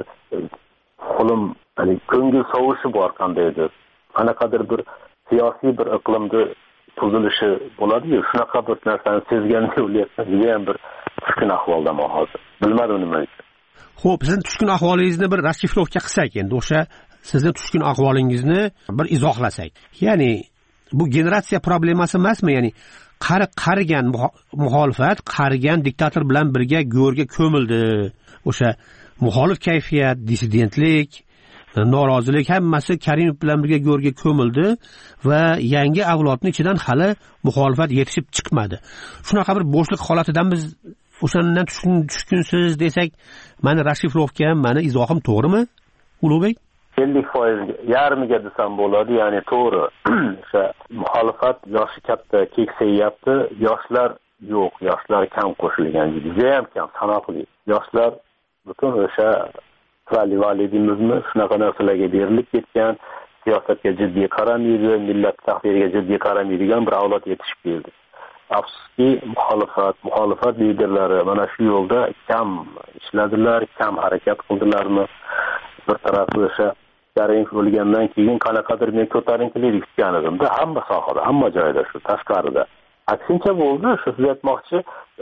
Speaker 9: qo'lim, ya'ni ko'ngil sovishi bor qandaydir. Qanaqadir bir siyosiy bir iqlimda tuzilishi bo'ladi-yu, shunaqa bir narsani sezganda o'lyapman, juda ham bir tushkun ahvoldaman hozir. Bilmadim nima uchun.
Speaker 15: Xo'p, sizning tushkun ahvolingizni bir rashifrovka qilsak endi, o'sha sizning tushkun ahvolingizni bir izohlasak. Ya'ni bu generatsiya problemasi emasmi? Ya'ni qari qarigan muxolifat, qarigan diktator bilan birga go'rga ko'mildi. O'sha muxolif kayfiyat, dissidentlik, norozilik hammasi Karimov bilan birga go'rga ko'mildi va yangi avlodning ichidan hali muxolifat yetishib chiqmadi. Shunaqa bir bo'shliq holatidan biz o'shandan tushkunsiz desak, meni rashifrovkam, meni izohim to'g'rimi? Ulug'bek?
Speaker 9: ellik foiz yarmiga desam bo'ladi, ya'ni to'g'ri. O'sha muxolifat yoshi katta, keksayapti, yoshlar yo'q, yoshlar kam qo'shilgan, juda ham kam, sanoqli. Yoshlar butun o'sha vali validimizmi shunaqa narsalarga berilib ketgan, siyosatga jiddiy qaramaydi, millat taqdiriga jiddiy qaramaydigan bir avlod yetishib keldi. Afsuski, muxolifat, muxolifat liderlari mana shu yo'lda kam ishladilar, kam harakat qildilarmi? Bir tarafi o'sha Karimov o'lgandan keyin qanaqadir men ko'tarinkilik kutgan edimda, hamma sohada, hamma joyda, shu tashqarida. Aksincha bo'ldi, shu siz aytmoqchi,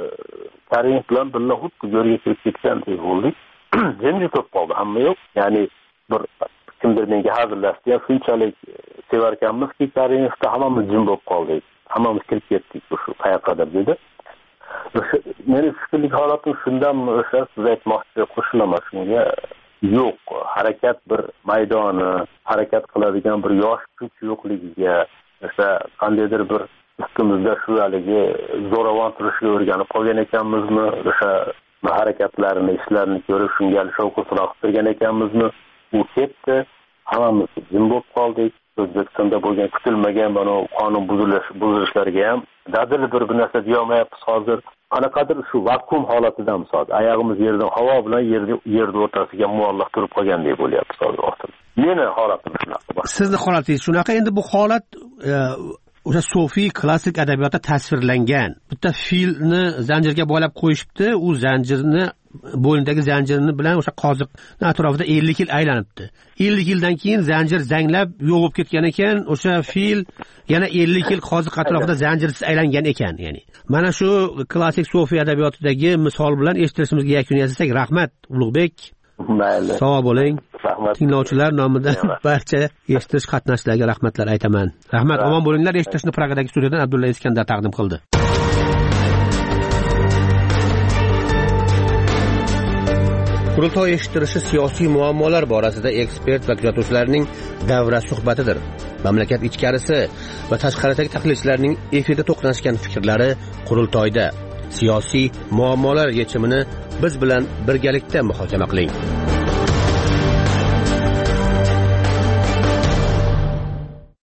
Speaker 9: Karimov bilan birga xuddi go'rga kirib ketgandek bo'ldik. Jimjit bo'lib qoldi, hamma yo'q. Ya'ni bir kimdir menga hazillashdi, shunchalik sevarkanmizki, Karimovda hammamiz jim bo'lib qoldik. Hammamiz kirib ketdik shu qayoqqadir dedi. O'sha meni tushkunlik holatim shundan o'sha siz aytmoqchi qo'shilaman shunga. Yo'q, harakat bir maydoni, harakat qiladigan bir yosh kuch yo'qligiga, o'sha qandaydir bir ustimizda shu haligi zo'ravon turishga o'rganib qolgan ekanmizmi, o'sha harakatlarini, ishlarini ko'rib, shunga shovqin suroq qilgan ekanmizmi? U ketdi, hammamiz jim bo'lib qoldik. O'zbekistonda bo'lgan kutilmagan mana qonun buzilish buzilishlarga ham dadil bir bir narsa deyolmayapmiz hozir. Qanaqadir shu vakuum holatidamiz hozir. Oyog'imiz yerdan havo bilan yerni yerni o'rtasiga muallaq turib qolgandek bo'lyapti hozir ortida. Meni holatim shunaqa.
Speaker 15: Sizni holatingiz shunaqa. Endi bu holat o'sha sofiy klassik adabiyotda tasvirlangan. Bitta filni zanjirga bog'lab qo'yishibdi, u zanjirni bo'yindagi zanjirni bilan o'sha qoziqning atrofida ellik yil aylanibdi. ellik yildan keyin zanjir zanglab yo'q bo'lib ketgan ekan, o'sha fil yana ellik yil qoziq atrofida zanjirsiz aylangan ekan, ya'ni. Mana shu klassik sofiy adabiyotidagi misol bilan eshittirishimizga yakun yasasak, rahmat Ulug'bek.
Speaker 9: Mayli.
Speaker 15: Sog' bo'ling.
Speaker 9: Rahmat.
Speaker 15: Tinglovchilar nomidan barcha eshitish qatnashchilariga rahmatlar aytaman. Rahmat, omon bo'linglar. Eshitishni Pragadagi studiyadan Abdulla Iskandar taqdim qildi. Qurultoy eshittirishi siyosiy muammolar borasida ekspert va kuzatuvchilarning davra suhbatidir. Mamlakat ichkarisi va tashqaridagi tahlilchilarning efirda to'qnashgan fikrlari qurultoyda. Siyosiy muammolar yechimini biz bilan birgalikda muhokama qiling.